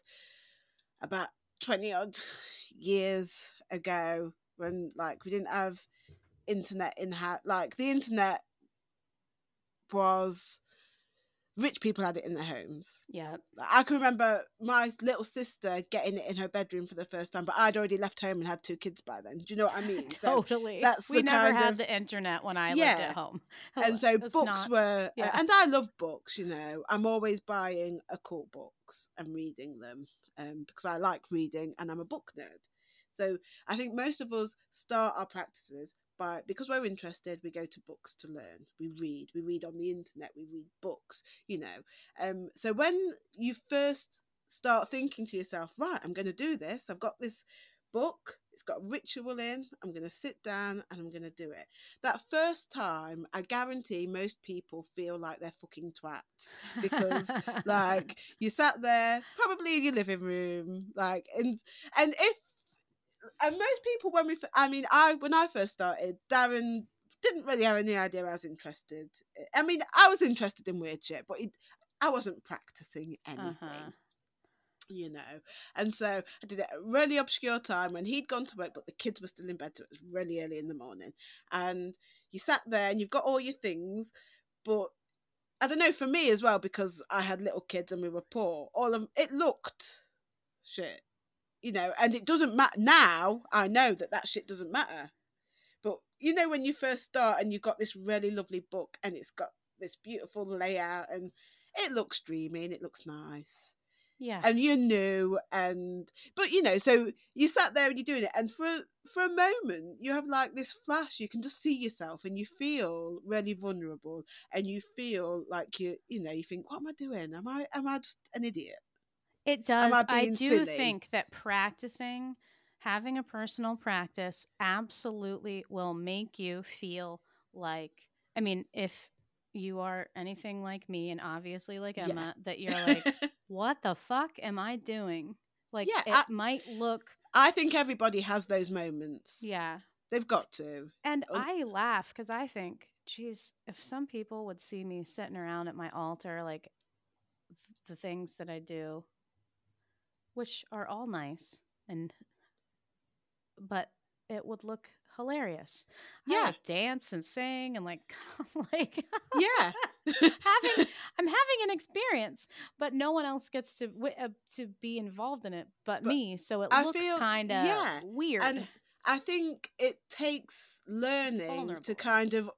about twenty odd years ago, when like we didn't have internet in house, like the internet was rich people had it in their homes. Yeah. I can remember my little sister getting it in her bedroom for the first time, but I'd already left home and had two kids by then. Do you know what I mean? Totally. So that's we the never kind had of, the internet when I yeah. lived at home. And so It's books not, were, yeah. uh, and I love books, you know. I'm always buying occult books and reading them um, because I like reading and I'm a book nerd. So I think most of us start our practices by, because we're interested, we go to books to learn. We read. We read on the internet. We read books, you know. Um, so when you first start thinking to yourself, right, I'm going to do this. I've got this book. It's got a ritual in. I'm going to sit down and I'm going to do it. That first time, I guarantee most people feel like they're fucking twats because, like, you sat there, probably in your living room, like, and and if and most people when we, I mean, I when I first started, Darren didn't really have any idea I was interested. I mean, I was interested in weird shit, but it, I wasn't practicing anything. Uh-huh. You know, and so I did it at a really obscure time when he'd gone to work, but the kids were still in bed, so it was really early in the morning. And you sat there and you've got all your things, but I don't know, for me as well, because I had little kids and we were poor, all of it looked shit, you know, and it doesn't matter now. I know that that shit doesn't matter, but you know, when you first start and you've got this really lovely book and it's got this beautiful layout and it looks dreamy and it looks nice. Yeah. And you're new, and but you know, so you sat there and you're doing it, and for for a moment you have like this flash. You can just see yourself, and you feel really vulnerable, and you feel like you, you know, you think, what am I doing? Am I am I just an idiot? It does. Am I I being do silly? think that practicing, having a personal practice, absolutely will make you feel like. I mean, if you are anything like me, and obviously like Emma, yeah. that you're like, what the fuck am I doing? Like, yeah, it I, might look. I think everybody has those moments. Yeah. They've got to. And oh. I laugh because I think, geez, if some people would see me sitting around at my altar, like the things that I do, which are all nice, and but it would look hilarious. Yeah, I would dance and sing and like, like yeah. having I'm having an experience, but no one else gets to uh, to be involved in it but, but me. So it I looks kind of yeah. weird. And I think it takes learning to kind of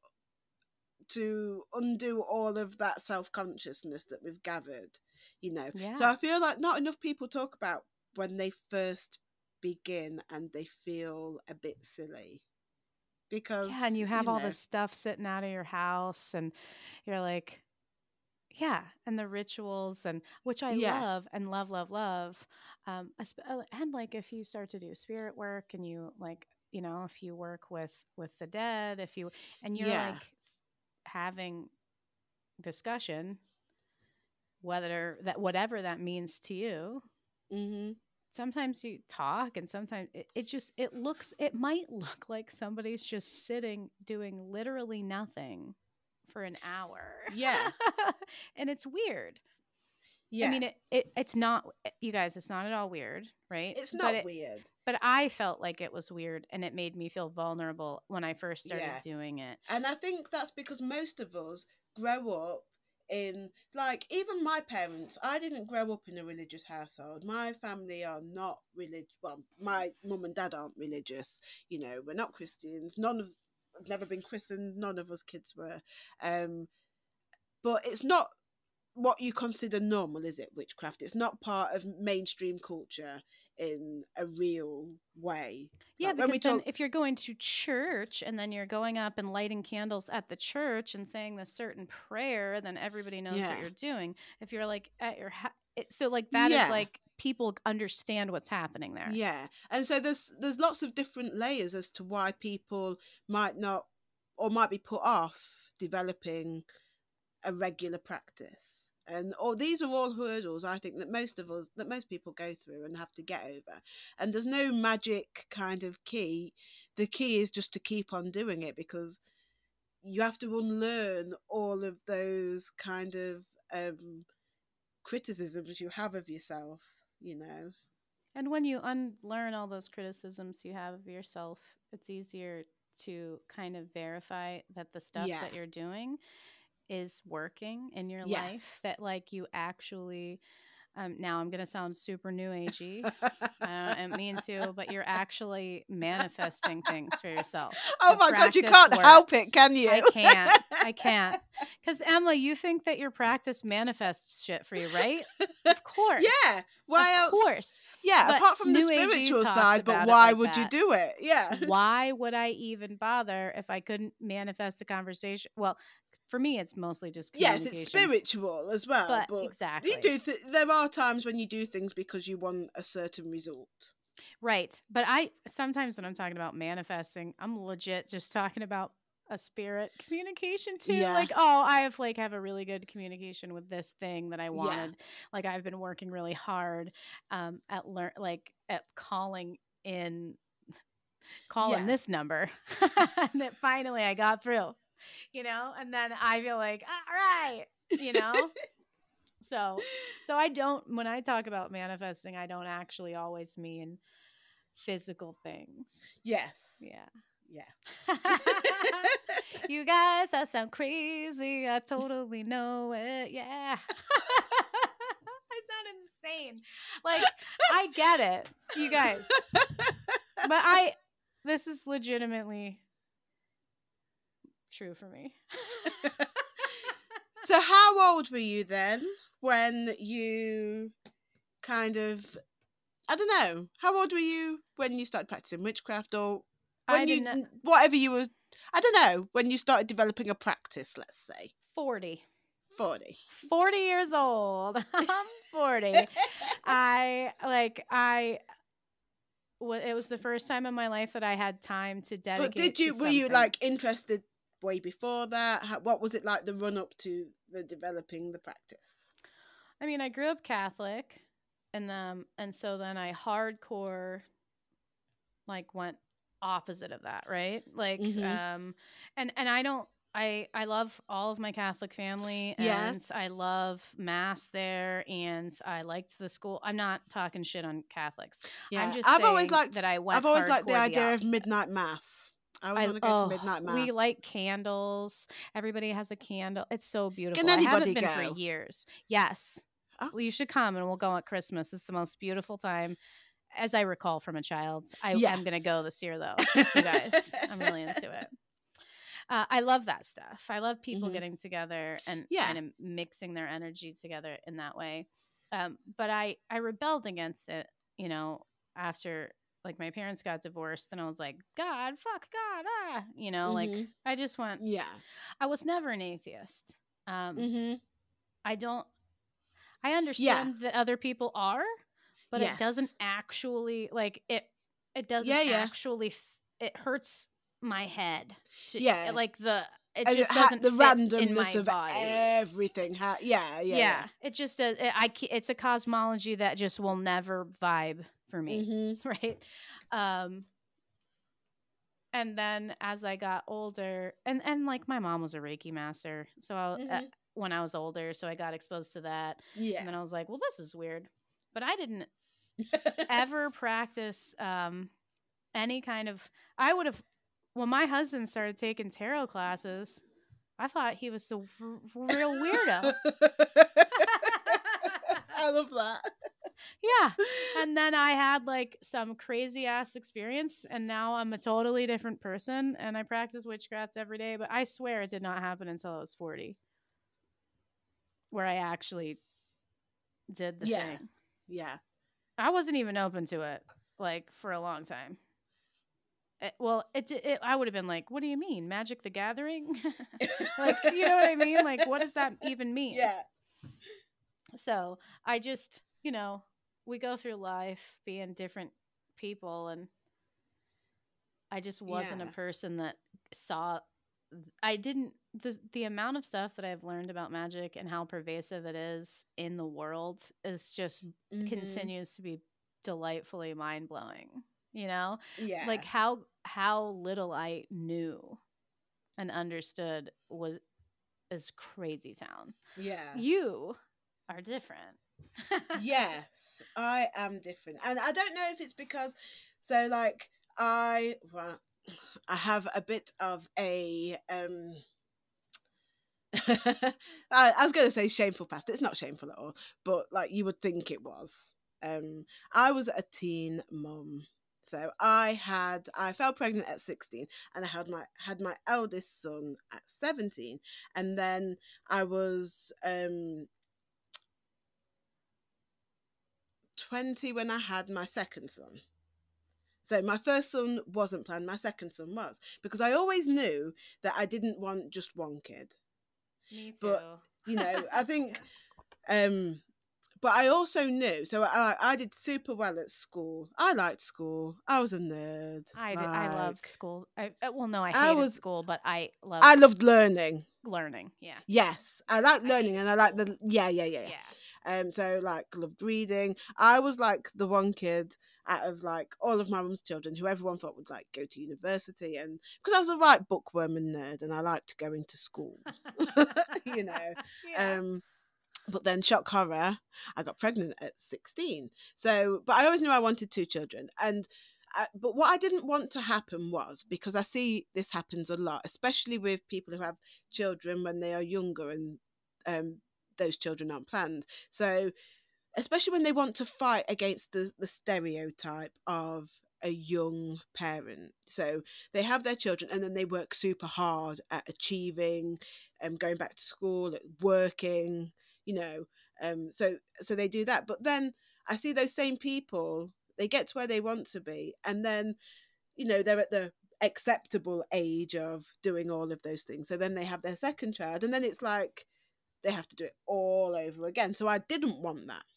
to undo all of that self-consciousness that we've gathered, you know. Yeah. So I feel like not enough people talk about when they first begin and they feel a bit silly. Because yeah, and you have you all know, this stuff sitting out of your house and you're like, yeah, and the rituals, and which I yeah. love and love, love, love. Um, and like if you start to do spirit work and you like, you know, if you work with with the dead, if you and you're yeah. like having discussion, whether that whatever that means to you. Mm-hmm. Sometimes you talk, and sometimes it, it just it looks it might look like somebody's just sitting doing literally nothing for an hour. Yeah. And it's weird. Yeah. I mean, it, it it's not, you guys, it's not at all weird, right? It's not it, weird. But I felt like it was weird, and it made me feel vulnerable when I first started yeah. doing it. And I think that's because most of us grow up in, like, even my parents, I didn't grow up in a religious household. My family are not religious. Well, my mum and dad aren't religious. You know, we're not Christians. None of, I've never been christened. None of us kids were. Um, but it's not what you consider normal, is it, witchcraft? It's not part of mainstream culture in a real way. Yeah, like because when we then talk- if you're going to church and then you're going up and lighting candles at the church and saying this certain prayer, then everybody knows yeah. what you're doing. If you're like at your ha- it, so like that yeah. is like people understand what's happening there. Yeah, and so there's there's lots of different layers as to why people might not or might be put off developing a regular practice. And or these are all hurdles I think that most of us that most people go through and have to get over, and there's no magic kind of key. The key is just to keep on doing it, because you have to unlearn all of those kind of um criticisms you have of yourself, you know. And when you unlearn all those criticisms you have of yourself, it's easier to kind of verify that the stuff yeah. that you're doing is working in your Yes. life, that like you actually um, now I'm gonna sound super new agey. I don't mean to, but you're actually manifesting things for yourself. Oh The my God, you practice can't help works. it, can you? I can't. I can't. Because Emma, you think that your practice manifests shit for you, right? Of course. Yeah. Why of else? course. Yeah, But apart from the New Agey spiritual talks side, but about it why like would you that. do it? Yeah. Why would I even bother if I couldn't manifest a conversation? Well, for me, it's mostly just Yes, communication. it's spiritual as well, But, but exactly. you do. Th- there are times when you do things because you want a certain result. Right. But I sometimes when I'm talking about manifesting, I'm legit just talking about a spirit communication too. Yeah. Like, oh, I have like have a really good communication with this thing that I Yeah. wanted. Like I've been working really hard um at learn like at calling in calling Yeah. this number. And that finally I got through. You know? And then I feel like, all right, you know? So so I don't when I talk about manifesting, I don't actually always mean physical things. Yes. Yeah. Yeah. You guys, that sound crazy. I totally know it. Yeah. I sound insane. Like, I get it, you guys. But I, this is legitimately true for me. So how old were you then when you kind of, I don't know, how old were you when you started practicing witchcraft, or when I you, didn't know. whatever you were, I don't know, when you started developing a practice, let's say? forty. forty. forty years old. I'm forty. I, like, I, w- it was the first time in my life that I had time to dedicate But did you, to were you something. like interested way before that? How, what was it like the run up to the developing the practice? I mean, I grew up Catholic, and um, and so then I hardcore, like, went opposite of that, right? Like, Mhm. um, and and I don't, I I love all of my Catholic family, Yeah. and I love mass there, and I liked the school. I'm not talking shit on Catholics. Yeah, I'm just I've saying always liked. that I went. I've always liked the hardcore idea of opposite. midnight mass. I always I want to go to oh, midnight mass. we light candles. Everybody has a candle. It's so beautiful. Can I anybody haven't been go? for years. Yes. Oh. Well, you should come and we'll go at Christmas. It's the most beautiful time, as I recall from a child. I, Yeah. I'm going to go this year, though. You guys, I'm really into it. Uh, I love that stuff. I love people Mhm. getting together and Yeah. kind of mixing their energy together in that way. Um, but I, I rebelled against it, you know, after like my parents got divorced. And I was like, God, fuck God, ah, you know, like Mhm. I just went. Yeah. I was never an atheist. Um, Mhm. I don't. I understand Yeah. that other people are, but Yes. it doesn't actually like it. It doesn't Yeah, yeah. actually. F- it hurts my head. To, Yeah. like the it And just ha- doesn't the fit in randomness my of body. everything. Ha- yeah, yeah, yeah, yeah. it just does. It, I ca- it's a cosmology that just will never vibe for me, Mhm. right? Um, and then as I got older, and and like my mom was a Reiki master, so I, uh, Mhm. when I was older, so I got exposed to that. Yeah. And then I was like, well, this is weird. But I didn't ever practice um, any kind of. I would have, when my husband started taking tarot classes, I thought he was a r- real weirdo. I love that. Yeah. And then I had like some crazy ass experience, and now I'm a totally different person, and I practice witchcraft every day. But I swear it did not happen until I was forty, where I actually did the Yeah. thing. Yeah. I wasn't even open to it like for a long time. It, well, it, it I would have been like, what do you mean, Magic the Gathering? Like, you know what I mean? Like, what does that even mean? Yeah. So I just, you know, we go through life being different people, and I just wasn't Yeah. a person that saw. I didn't the the amount of stuff that I've learned about magic and how pervasive it is in the world is just Mhm. continues to be delightfully mind blowing. You know, Yeah. like how how little I knew and understood was is crazy town. Yeah. You are different. Yes, I am different. And I don't know if it's because, so like, I, well, I have a bit of a, um, I, I was going to say shameful past. It's not shameful at all, but like you would think it was. Um, I was a teen mum. So I had I fell pregnant at sixteen, and I had my had my eldest son at seventeen, and then I was um twenty when I had my second son. So my first son wasn't planned, my second son was, because I always knew that I didn't want just one kid. Me too. But you know, I think Yeah. um but I also knew, so I I did super well at school. I liked school. I was a nerd. I did, like, I loved school. I, uh, well, no, I I hated was school, but I loved I loved learning. learning. Yeah. Yes, I like I learning, hated and I like school. the yeah, yeah, yeah, yeah. Yeah. Um, so like loved reading. I was like the one kid out of like all of my mum's children who everyone thought would like go to university, and because I was the right bookworm and nerd, and I liked going to school, you know. Yeah. Um, but then shock horror, I got pregnant at sixteen. So, but I always knew I wanted two children, and. Uh, but what I didn't want to happen was, because I see this happens a lot, especially with people who have children when they are younger, and um, those children aren't planned. So especially when they want to fight against the, the stereotype of a young parent. So they have their children and then they work super hard at achieving and um, going back to school, at working, you know. Um, so so they do that. But then I see those same people, they get to where they want to be, and then, you know, they're at the acceptable age of doing all of those things. So then they have their second child, and then it's like they have to do it all over again. So I didn't want that.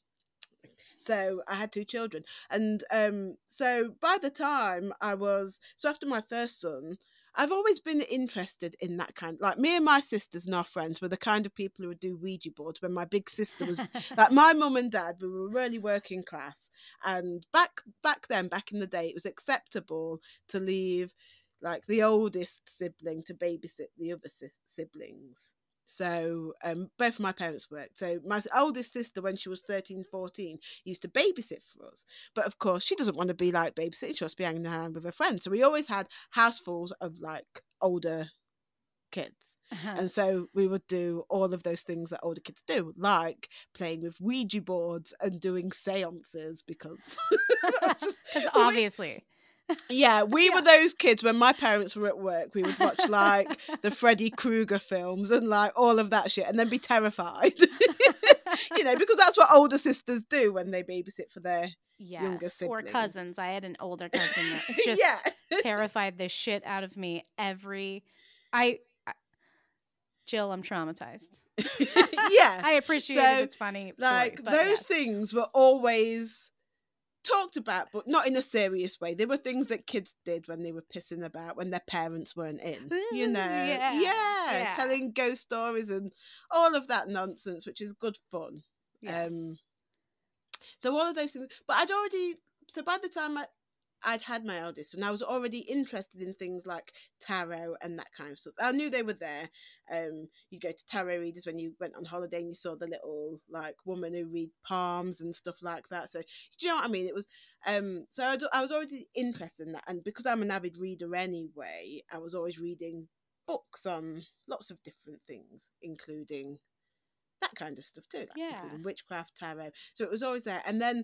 So I had two children, and um so by the time I was so after my first son, I've always been interested in that kind, like me and my sisters and our friends were the kind of people who would do Ouija boards. When my big sister was like, my mum and dad, we were really working class, and back back then back in the day, it was acceptable to leave like the oldest sibling to babysit the other si- siblings. So um, both of my parents worked. So my oldest sister, when she was thirteen, fourteen, used to babysit for us. But of course, she doesn't want to be like babysitting. She wants to be hanging around with her friends. So we always had housefuls of like older kids. Uh-huh. And so we would do all of those things that older kids do, like playing with Ouija boards and doing seances, because that's just Because we- obviously. yeah, we Yeah. were those kids when my parents were at work. We would watch like the Freddy Krueger films and like all of that shit, and then be terrified. You know, because that's what older sisters do when they babysit for their younger Yes, or siblings. cousins. I had an older cousin that just Yeah. terrified the shit out of me every. I, I Jill, I'm traumatized. Yeah. I appreciate So, it. It's funny. Like story, but those yes. things were always talked about, but not in a serious way. They were things that kids did when they were pissing about, when their parents weren't in. You Ooh, know, yeah, yeah, yeah. telling ghost stories and all of that nonsense, which is good fun. Yes. Um, so all of those things, but I'd already. So by the time I, I'd had my eldest, and I was already interested in things like tarot and that kind of stuff. I knew they were there. Um, you go to tarot readers when you went on holiday, and you saw the little like woman who read palms and stuff like that. So do you know what I mean? It was um. So I'd, I was already interested in that, and because I'm an avid reader anyway, I was always reading books on lots of different things, including that kind of stuff too, like Yeah. including witchcraft, tarot. So it was always there, and then.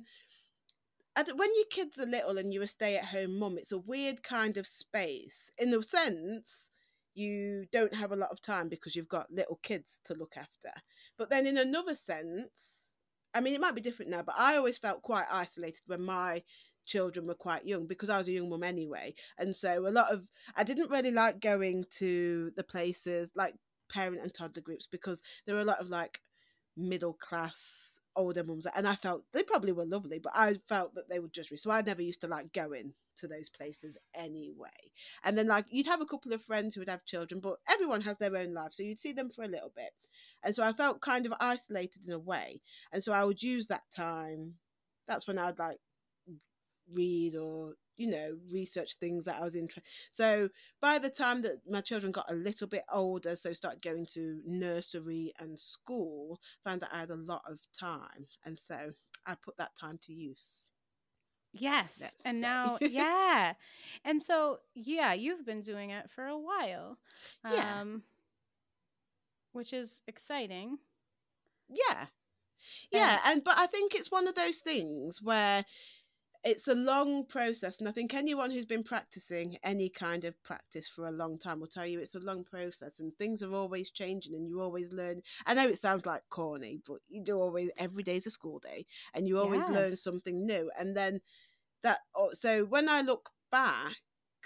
When your kids are little and you're a stay-at-home mum, it's a weird kind of space. In a sense, you don't have a lot of time because you've got little kids to look after. But then in another sense, I mean, it might be different now, but I always felt quite isolated when my children were quite young, because I was a young mum anyway. And so a lot of, I didn't really like going to the places like parent and toddler groups, because there were a lot of like middle class older mums, and I felt they probably were lovely, but I felt that they would judge me, so I never used to like going to those places anyway. And then like you'd have a couple of friends who would have children, but everyone has their own life, so you'd see them for a little bit, and so I felt kind of isolated in a way. And so I would use that time, that's when I would like read or, you know, research things that I was interested. So by the time that my children got a little bit older, so started going to nursery and school, found that I had a lot of time, and so I put that time to use. Yes. Let's And say. now, yeah. And so, yeah, you've been doing it for a while. Yeah. Um, which is exciting. Yeah. Yeah, and, and but I think it's one of those things where it's a long process, and I think anyone who's been practicing any kind of practice for a long time will tell you it's a long process, and things are always changing, and you always learn. I know it sounds like corny, but you do always, every day's a school day, and you always Yeah. learn something new. And then that, so when I look back,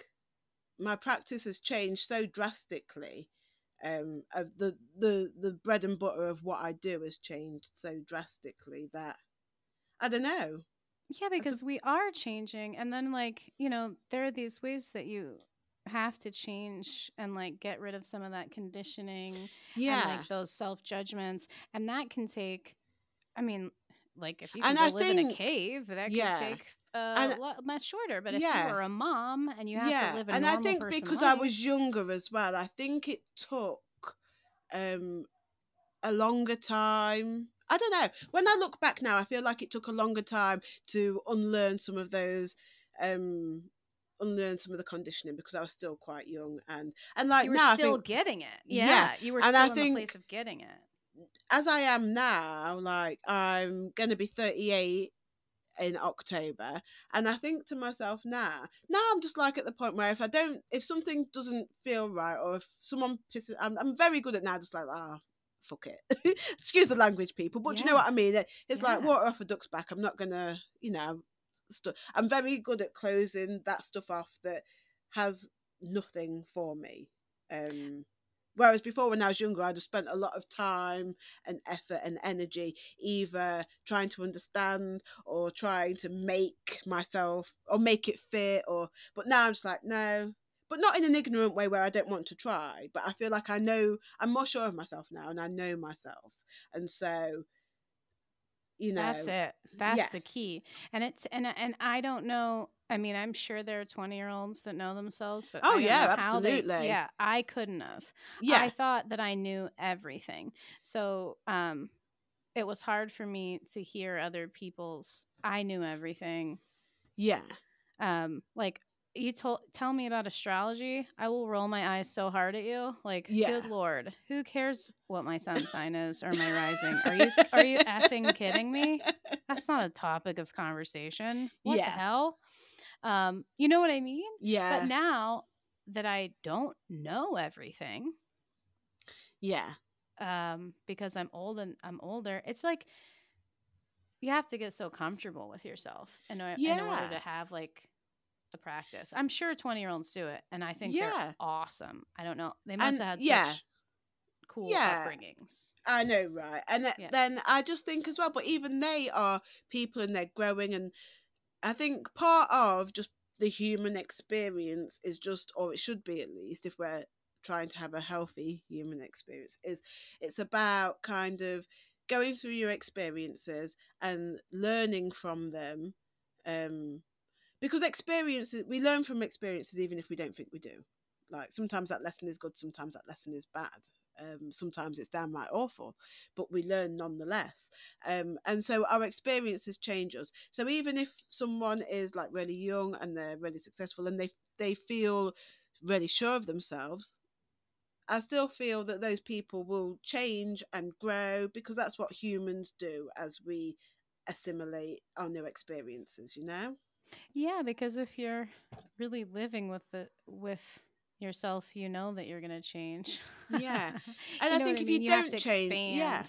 my practice has changed so drastically. Um, of the the the bread and butter of what I do has changed so drastically that I don't know. Yeah, because we are changing. And then, like, you know, there are these ways that you have to change and, like, get rid of some of that conditioning Yeah. and, like, those self judgments. And that can take, I mean, like, if you can And go I live in a think, cave, that yeah. could take a And lot much shorter. But if you yeah. are a mom and you have Yeah. to live a And I normal think person because I life, was younger as well, I think it took um a longer time. I don't know. When I look back now, I feel like it took a longer time to unlearn some of those, um, unlearn some of the conditioning, because I was still quite young, and and like you were now I still think, getting it. yeah, Yeah, you were and still I in the place think of getting it. as I am now, like I'm gonna be thirty-eight in October, and I think to myself now, now I'm just like at the point where if I don't, if something doesn't feel right, or if someone pisses, I'm, I'm very good at now, just like, ah, oh, fuck it. Excuse the language, people, but Yeah. you know what I mean? It's Yeah. like water off a duck's back. I'm not gonna, you know, st- I'm very good at closing that stuff off that has nothing for me. Um, Whereas before, when I was younger, I'd have spent a lot of time and effort and energy either trying to understand or trying to make myself or make it fit. Or, but now I'm just like, no, but not in an ignorant way where I don't want to try. But I feel like I know, I'm more sure of myself now, and I know myself, and so, you know, that's it. That's yes. the key. And it's and and I don't know. I mean, I'm sure there are twenty year olds that know themselves, but Oh I don't yeah, know how absolutely. they. Yeah, I couldn't have. Yeah, I thought that I knew everything. So, um, it was hard for me to hear other people's. I knew everything. yeah. Um, like you told, tell me about astrology, I will roll my eyes so hard at you. Like, Yeah. good lord, who cares what my sun sign is or my rising? Are you are you effing kidding me? That's not a topic of conversation. What Yeah. the hell? Um, you know what I mean? Yeah. But now that I don't know everything, yeah. um, because I'm old and I'm older, it's like you have to get so comfortable with yourself in, o- in order Yeah. to have like the practice. I'm sure twenty year olds do it, and I think Yeah. they're awesome. I don't know. They must And have had yeah. such cool Yeah. upbringings. I know, right? And th- Yeah. then I just think as well, but even they are people and they're growing. And I think part of just the human experience is just, or it should be at least, if we're trying to have a healthy human experience, is it's about kind of going through your experiences and learning from them. Um, because experiences, we learn from experiences even if we don't think we do. Like sometimes that lesson is good, sometimes that lesson is bad. Um, sometimes it's downright awful, but we learn nonetheless. Um, and so our experiences change us. So even if someone is like really young and they're really successful and they they feel really sure of themselves, I still feel that those people will change and grow, because that's what humans do as we assimilate our new experiences, you know? Yeah, because if you're really living with the with yourself, you know that you're gonna change. Yeah. And You I know what think I if mean? you You have don't to change, expand. yeah,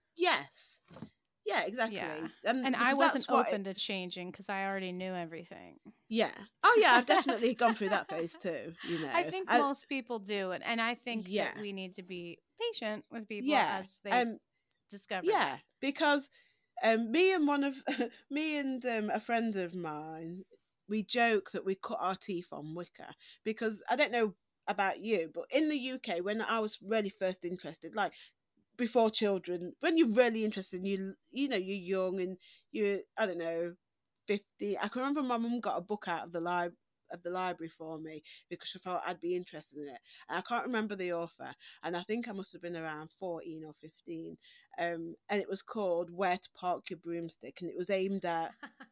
yes, yeah, exactly. Yeah. And, And I because wasn't that's what, open it, to changing because I already knew everything. yeah. Oh, yeah, I've definitely gone through that phase too, you know. I think I, most people do, and, and I think yeah, that we need to be patient with people yeah, as they um, discover yeah, that. because um, me and one of, me and um, a friend of mine, we joke that we cut our teeth on Wicca, because I don't know about you, but in the U K, when I was really first interested, like, before children, when you're really interested and you you know you're young and you're, I don't know, fifty. I can remember my mum got a book out of the lib of the library for me because she thought I'd be interested in it, and I can't remember the author, and I think I must have been around fourteen or fifteen, um and it was called Where to Park Your Broomstick, and it was aimed at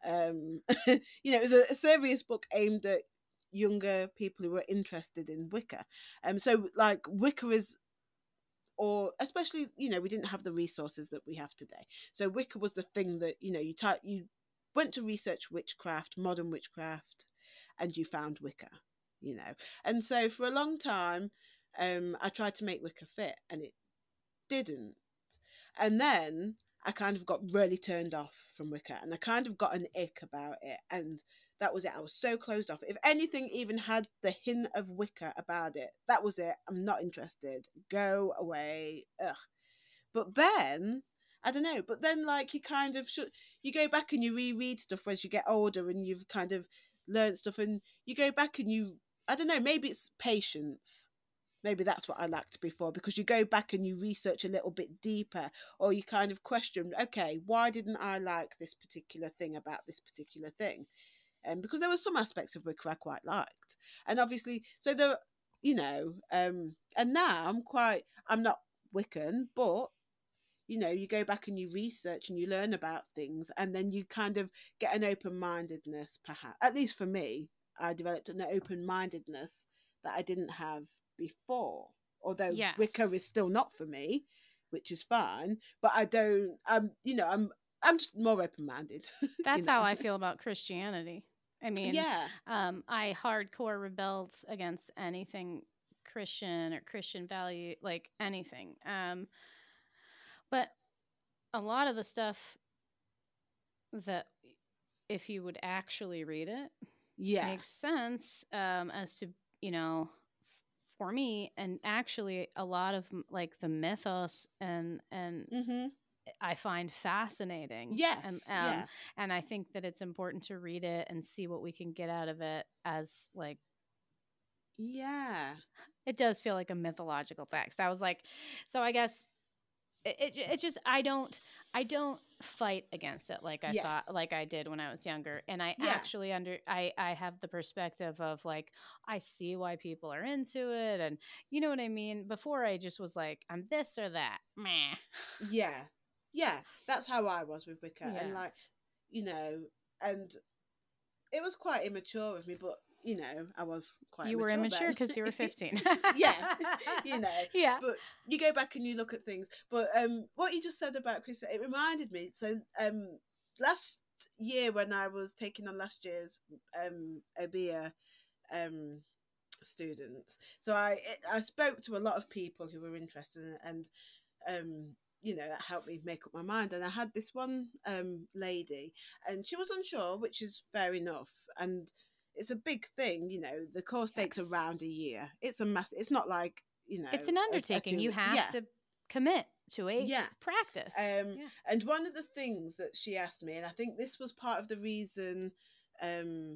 um you know, it was a, a serious book aimed at younger people who were interested in Wicca. Um so like Wicca is or especially, you know, we didn't have the resources that we have today. So Wicca was the thing that, you know, you type, you went to research witchcraft, modern witchcraft, and you found Wicca, you know. And so for a long time, um, I tried to make Wicca fit, and it didn't. And then I kind of got really turned off from Wicca, and I kind of got an ick about it, and that was it. I was so closed off. If anything even had the hint of Wicca about it, that was it. I'm not interested. Go away. Ugh. But then, I don't know, but then like you kind of should, you go back and you reread stuff as you get older, and you've kind of learned stuff, and you go back and you, I don't know, maybe it's patience. Maybe that's what I lacked before, because you go back and you research a little bit deeper, or you kind of question, okay, why didn't I like this particular thing about this particular thing? Um, because there were some aspects of Wicca I quite liked. And obviously, so there, you know, um, and now I'm quite, I'm not Wiccan, but, you know, you go back and you research and you learn about things, and then you kind of get an open-mindedness, perhaps. At least for me, I developed an open-mindedness that I didn't have before, although Yes. Wicca is still not for me, which is fine, but I don't, I'm, you know, I'm, I'm just more open-minded. That's you know? how I feel about Christianity. I mean, Yeah. um, I hardcore rebelled against anything Christian or Christian value, like anything. Um, but a lot of the stuff that, if you would actually read it, Yeah. makes sense, um, as to, you know, for me, and actually a lot of m- like the mythos and and Mm-hmm. I find fascinating. Yes. And um Yeah. and I think that it's important to read it and see what we can get out of it, as like Yeah. it does feel like a mythological text. I was like, so I guess it it, ju- it just I don't I don't fight against it like I Yes. thought like I did when I was younger. And I Yeah. actually under I I have the perspective of like, I see why people are into it, and you know what I mean? Before I just was like, I'm this or that. Meh. Yeah. Yeah. That's how I was with Wicca. And Yeah. like, you know, and it was quite immature of me, but you know, I was quite You were immature immature then. because you were fifteen. Yeah. You know. Yeah. But you go back and you look at things. But um what you just said about Chris, it reminded me. So um last year when I was taking on last year's um Obia um students, so I I spoke to a lot of people who were interested in it, and um you know, that helped me make up my mind. And I had this one um lady, and she was unsure, which is fair enough, and it's a big thing, you know, the course takes Yes. around a year. It's a mass, it's not like, you know, It's an a- a undertaking. two- You have yeah. to commit to a Yeah. practice. Um, Yeah. and one of the things that she asked me, and I think this was part of the reason um,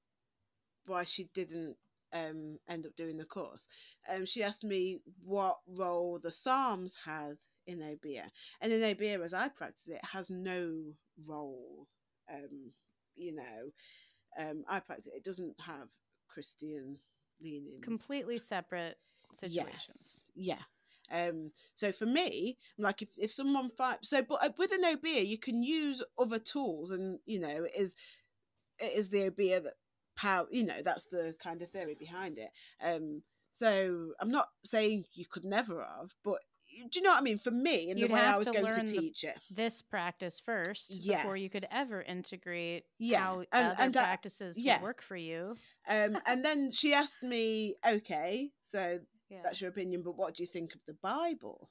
why she didn't um, end up doing the course, um, she asked me what role the Psalms had in Obia. And in Obia, as I practice it, has no role. Um, you know, um, I practice it, it doesn't have Christian leanings. Completely separate situations. Yes. Yeah. Um, so for me, like if, if someone fight, so but uh, with an Obia, you can use other tools, and you know, it is it is the Obia that power. You know, that's the kind of theory behind it. Um, so I'm not saying you could never have, but do you know what I mean? For me, in You'd the way I have was to going to learn the- teach it, This practice first before you could Yes. ever integrate Yeah. how And- other and, uh, practices yeah. would work for you. um, and then she asked me, okay, so Yeah. that's your opinion, but what do you think of the Bible?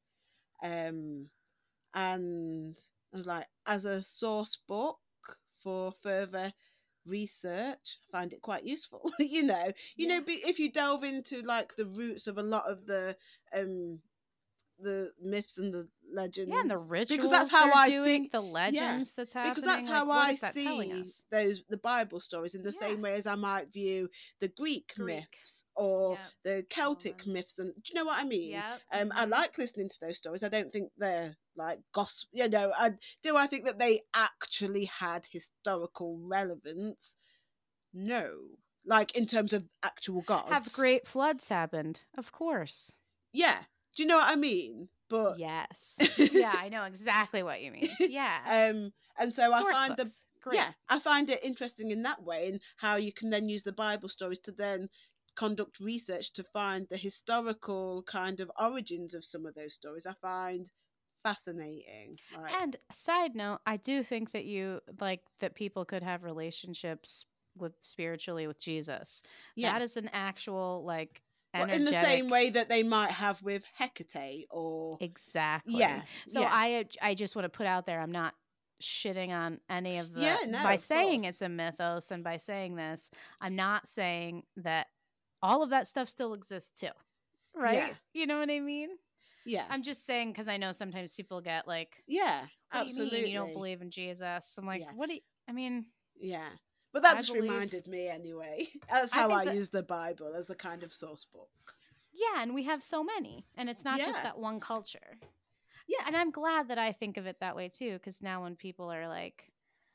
Um, and I was like, as a source book for further research, I find it quite useful. you know, you Yeah. know, be- if you delve into like the roots of a lot of the um the myths and the legends, Yeah, and the rituals because that's how they're I doing, see. the legends that's happening. Because that's how like, what I is that telling see us? those the Bible stories, in the Yeah. same way as I might view the Greek, Greek. myths or Yep. the Celtic Romans. myths. And do you know what I mean? Yep. Um, I Mhm. like listening to those stories. I don't think they're like gospel. You know, I do. I think that they actually had historical relevance. No, like in terms of actual gods. Have great floods happened? Of course. Yeah. Do you know what I mean? But Yes. Yeah, I know exactly what you mean. Yeah. um, and so Source I find books. the Great. yeah, I find it interesting in that way, and how you can then use the Bible stories to then conduct research to find the historical kind of origins of some of those stories, I find fascinating. Like, And side note, I do think that you like that people could have relationships with spiritually with Jesus. yeah. That is an actual like Well, energetic. in the same way that they might have with Hecate or Exactly. yeah. So yeah. I I just want to put out there, I'm not shitting on any of the Yeah, no, by of saying course. it's a mythos, and by saying this, I'm not saying that all of that stuff still exists too. Right? Yeah. You know what I mean? Yeah. I'm just saying because I know sometimes people get like, Yeah, what absolutely. do you mean you don't believe in Jesus? I'm like, Yeah. what do you, I mean, Yeah. But that I just believe- reminded me anyway. That's I how think I that- use the Bible, as a kind of source book. yeah, and we have so many, and it's not just Yeah. that one culture. Yeah. And I'm glad that I think of it that way too, because now when people are like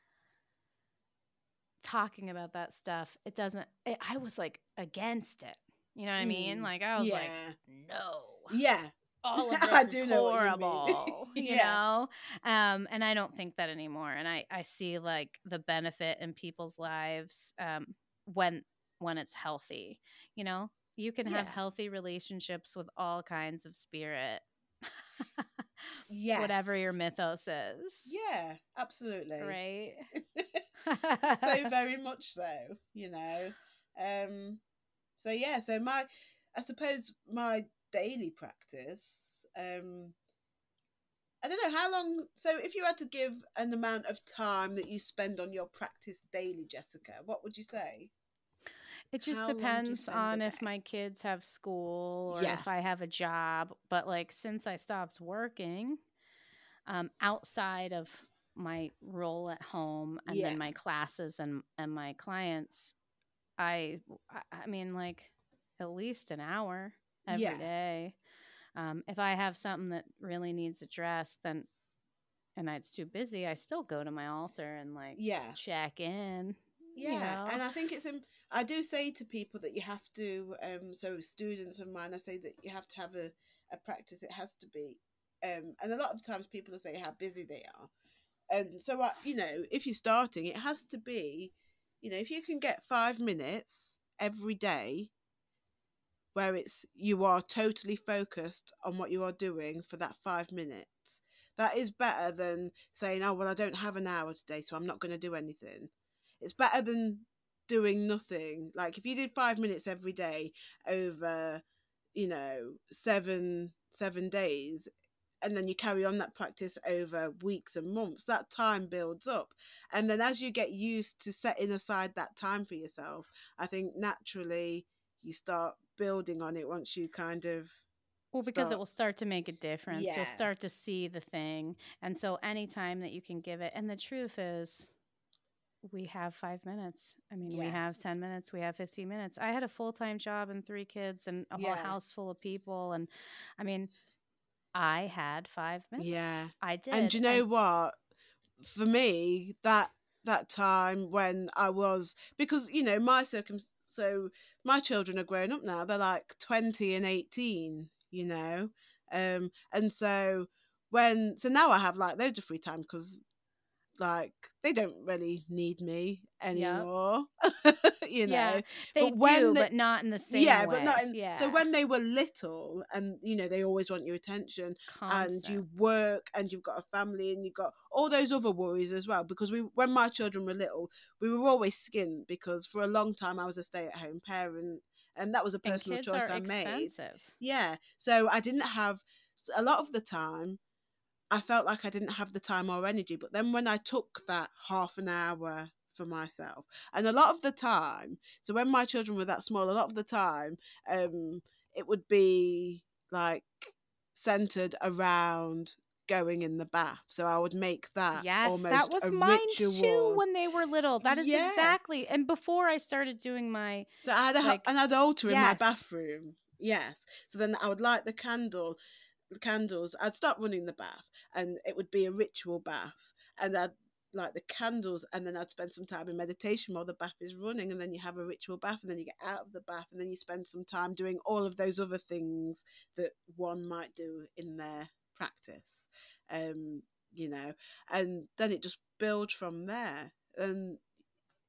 talking about that stuff, it doesn't, it, I was like against it. You know what I mean? Mm. Like, I was Yeah. like, no. Yeah. All of I this do is know what you mean. horrible, you, Yes. know? Um, and I don't think that anymore. And I, I see like the benefit in people's lives um, when when it's healthy. You know, you can have Yeah. healthy relationships with all kinds of spirit. Yes. Whatever your mythos is. Yeah, absolutely. Right? So very much so, you know. Um so yeah, so my I suppose my daily practice, um I don't know how long. So, if you had to give an amount of time that you spend on your practice daily, Jessica, what would you say? It just How long do you depends spend on a if day? my kids have school or Yeah. if I have a job. But like since I stopped working, um, outside of my role at home and Yeah. then my classes and and my clients, I I- I mean like at least an hour every Yeah. day. Um, if I have something that really needs addressed, then and it's too busy, I still go to my altar and like Yeah. check in. You Yeah, know? and I think it's. im- I do say to people that you have to. Um, so students of mine, I say that you have to have a, a practice. It has to be, um, and a lot of times people will say how busy they are, and so I, you know, if you're starting, it has to be, you know, if you can get five minutes every day, where it's you are totally focused on what you are doing for that five minutes. That is better than saying, "Oh well, I don't have an hour today, so I'm not going to do anything." It's better than doing nothing. Like if you did five minutes every day over, you know, seven seven days, and then you carry on that practice over weeks and months, that time builds up. And then as you get used to setting aside that time for yourself, I think naturally you start building on it once you kind of Well, because it start. will start to make a difference. Yeah. You'll start to see the thing. And so anytime that you can give it, and the truth is, we have five minutes. I mean, we have Yes. ten minutes, we have fifteen minutes. I had a full time job and three kids and a whole Yeah. house full of people. And I mean, I had five minutes. Yeah. I did. And do you know what? For me, that that time when I was, because you know my circum so my children are grown up now. They're like twenty and eighteen, you know, um, and so when so now I have like loads of free time because like they don't really need me Yep. anymore, you know. Yeah, they But when do, they- but not in the same yeah, way. but not in. yeah. So when they were little, and you know, they always want your attention, and Constant. you work, and you've got a family, and you've got all those other worries as well. Because we, when my children were little, we were always skint because for a long time I was a stay-at-home parent, and that was a And personal kids choice are I made. expensive. Yeah, so I didn't have a lot of the time. I felt like I didn't have the time or energy. But then when I took that half an hour for myself, and a lot of the time, so when my children were that small, a lot of the time, um, it would be like centered around going in the bath. So I would make that Yes, almost that was a mine ritual. too when they were little. That is Yeah. exactly. And before I started doing my So I had a, like, an altar in my yes. bathroom. Yes. So then I would light the candle, the candles. I'd stop running the bath, and it would be a ritual bath, and I'd light the candles, and then I'd spend some time in meditation while the bath is running, and then you have a ritual bath, and then you get out of the bath, and then you spend some time doing all of those other things that one might do in their practice, um, you know, and then it just builds from there. And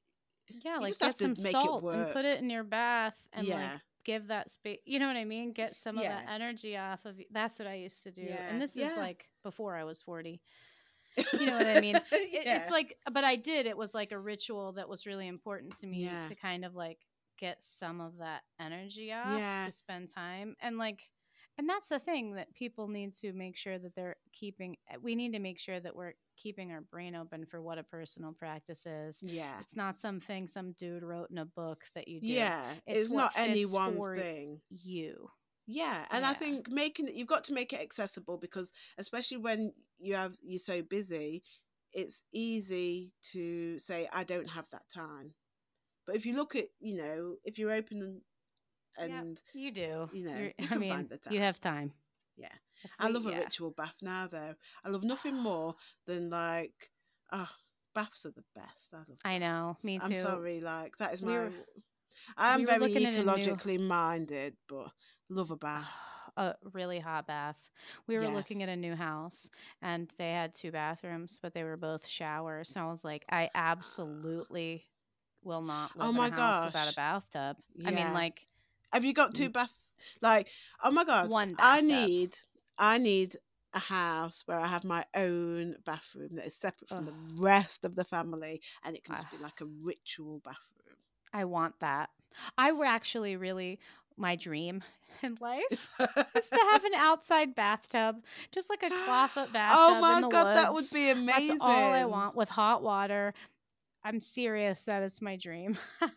Yeah, you like just have get to some make it salt and work. put it in your bath and like Yeah. give that space. You know what I mean? Get some of Yeah. that energy off of you. That's what I used to do. Yeah. And this is Yeah. like before I was forty. You know what I mean? It, it's Yeah. like, but I did. It was like a ritual that was really important to me Yeah. to kind of like get some of that energy off Yeah. to spend time. And like, and that's the thing that people need to make sure that they're keeping. We need to make sure that we're keeping our brain open for what a personal practice is. Yeah. It's not something some dude wrote in a book that you do. Yeah. It's, It's what not any fits one for thing. you. Yeah, and I Yeah. think making you've got to make it accessible, because especially when you have you're so busy, it's easy to say I don't have that time. But if you look at, you know, if you're open and, Yeah, and you do. you know, You're, you I can mean, find the time. you have time. Yeah. If I we- love a yeah. ritual bath now though. I love nothing more than like oh, baths are the best. I love I know, baths. me I'm too. sorry, like that is We my were- I'm we were very looking at a new- ecologically minded, but love a bath. A really hot bath. We were looking Yes. at a new house and they had two bathrooms, but they were both showers. So I was like, I absolutely will not live Oh in my a house without a gosh. bathtub. I Yeah. mean, like Have you got two bath? Like, oh my god, one I bathtub. need, I need a house where I have my own bathroom that is separate from Ugh. the rest of the family, and it can just Ah. be like a ritual bathroom. I want that. I were actually really my dream in life is to have an outside bathtub, just like a clawfoot bathtub Oh my in the god, woods. that would be amazing. That's all I want, with hot water. I'm serious. That is my dream.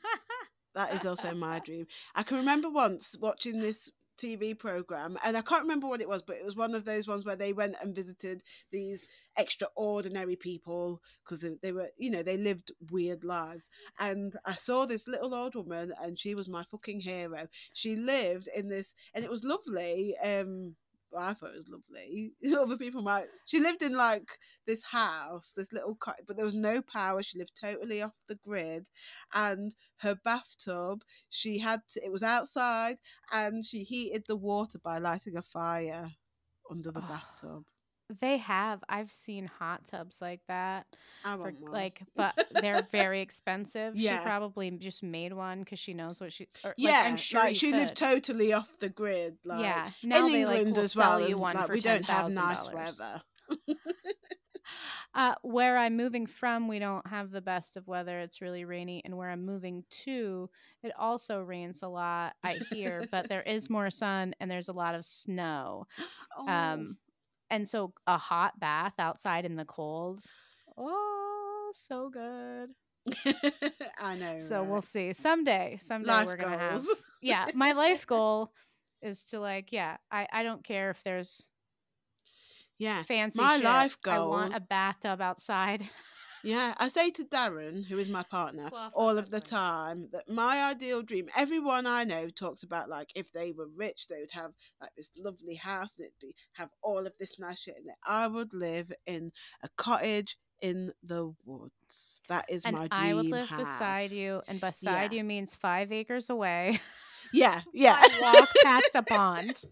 That is also my dream. I can remember once watching this T V program, and I can't remember what it was, but it was one of those ones where they went and visited these extraordinary people because they, they were, you know, they lived weird lives. And I saw this little old woman, and she was my fucking hero. She lived in this, and it was lovely. Um, well, I thought it was lovely. Other people might. She lived in like this house, this little cot, but there was no power. She lived totally off the grid, and her bathtub, she had to, it was outside, and she heated the water by lighting a fire under the Oh, bathtub. They have. I've seen hot tubs like that. I For, want one. like, but they're very expensive. Yeah. She probably just made one because she knows what she. Or, Yeah, like, I'm sure like you she lived could. totally off the grid. Like, Yeah, now in they like England will as sell well. you and, one like, for we ten don't have thousand nice dollars. weather. Uh, where I'm moving from, we don't have the best of weather. It's really rainy, and where I'm moving to, it also rains a lot. I hear, but there is more sun and there's a lot of snow. Oh. Um, and so a hot bath outside in the cold. Oh, so good. I know. So right? we'll see. Someday, someday Life we're gonna goals. have. Yeah, my life goal is to like. Yeah, I I don't care if there's Yeah, fancy my shit. life I want goal- a bathtub outside. Yeah, I say to Darren, who is my partner, Clawfoot all of the husband. time that my ideal dream, everyone I know talks about like if they were rich, they would have like this lovely house, it'd be have all of this nice shit in it. I would live in a cottage in the woods. That is And my dream I would live house. beside you, and beside Yeah. you means five acres away. Yeah, yeah. I walk past a pond.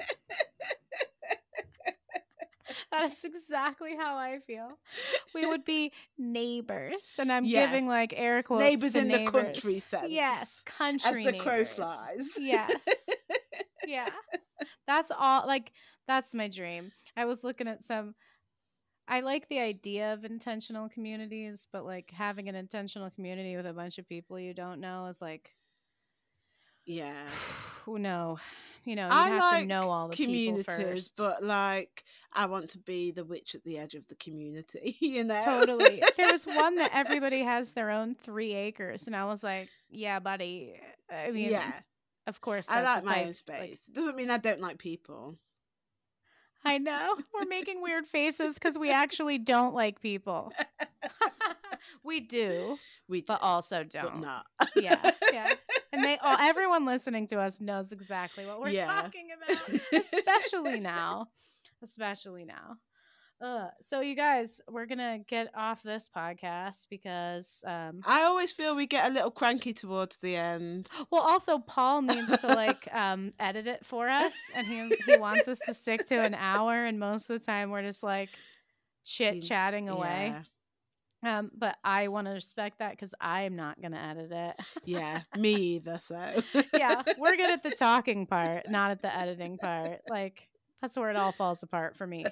That is exactly how I feel. We would be neighbors, and I'm Yeah. giving like air quotes. Neighbours to in the neighbors. country sense, Yes, country as the crow neighbors. flies. Yes, yeah. That's all. Like that's my dream. I was looking at some. I like the idea of intentional communities, but like having an intentional community with a bunch of people you don't know is like, Yeah. who know, you know, you I have like to know all the people communities, first. but like I want to be the witch at the edge of the community, you know? Totally. There was one that everybody has their own three acres, and I was like, "Yeah, buddy." I mean, yeah. of course. I that's like a my pipe, own space. like- It doesn't mean I don't like people. I know we're making weird faces because we actually don't like people. We do, We do, but also but don't. not. Yeah, yeah. And they all, everyone listening to us knows exactly what we're Yeah. talking about, especially now. Especially now. Uh, so you guys, we're gonna get off this podcast because um I always feel we get a little cranky towards the end. well also Paul needs to like um edit it for us, and he he wants us to stick to an hour, and most of the time we're just like chit chatting away. Yeah. Um, but I want to respect that because I'm not going to edit it. Yeah, me either. So yeah, we're good at the talking part, not at the editing part. Like, that's where it all falls apart for me.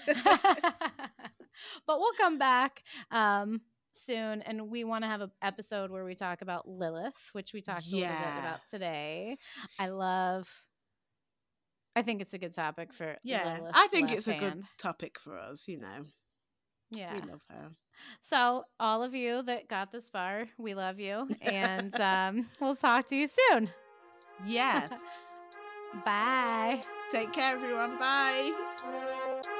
But we'll come back um, soon, and we want to have an episode where we talk about Lilith, which we talked yes. a little bit about today. I love... I think it's a good topic for yeah. Lilith's I think left it's a hand. good topic for us. You know, yeah, we love her. So all of you that got this far, we love you, and um, we'll talk to you soon. Yes. Bye. Take care, everyone. Bye.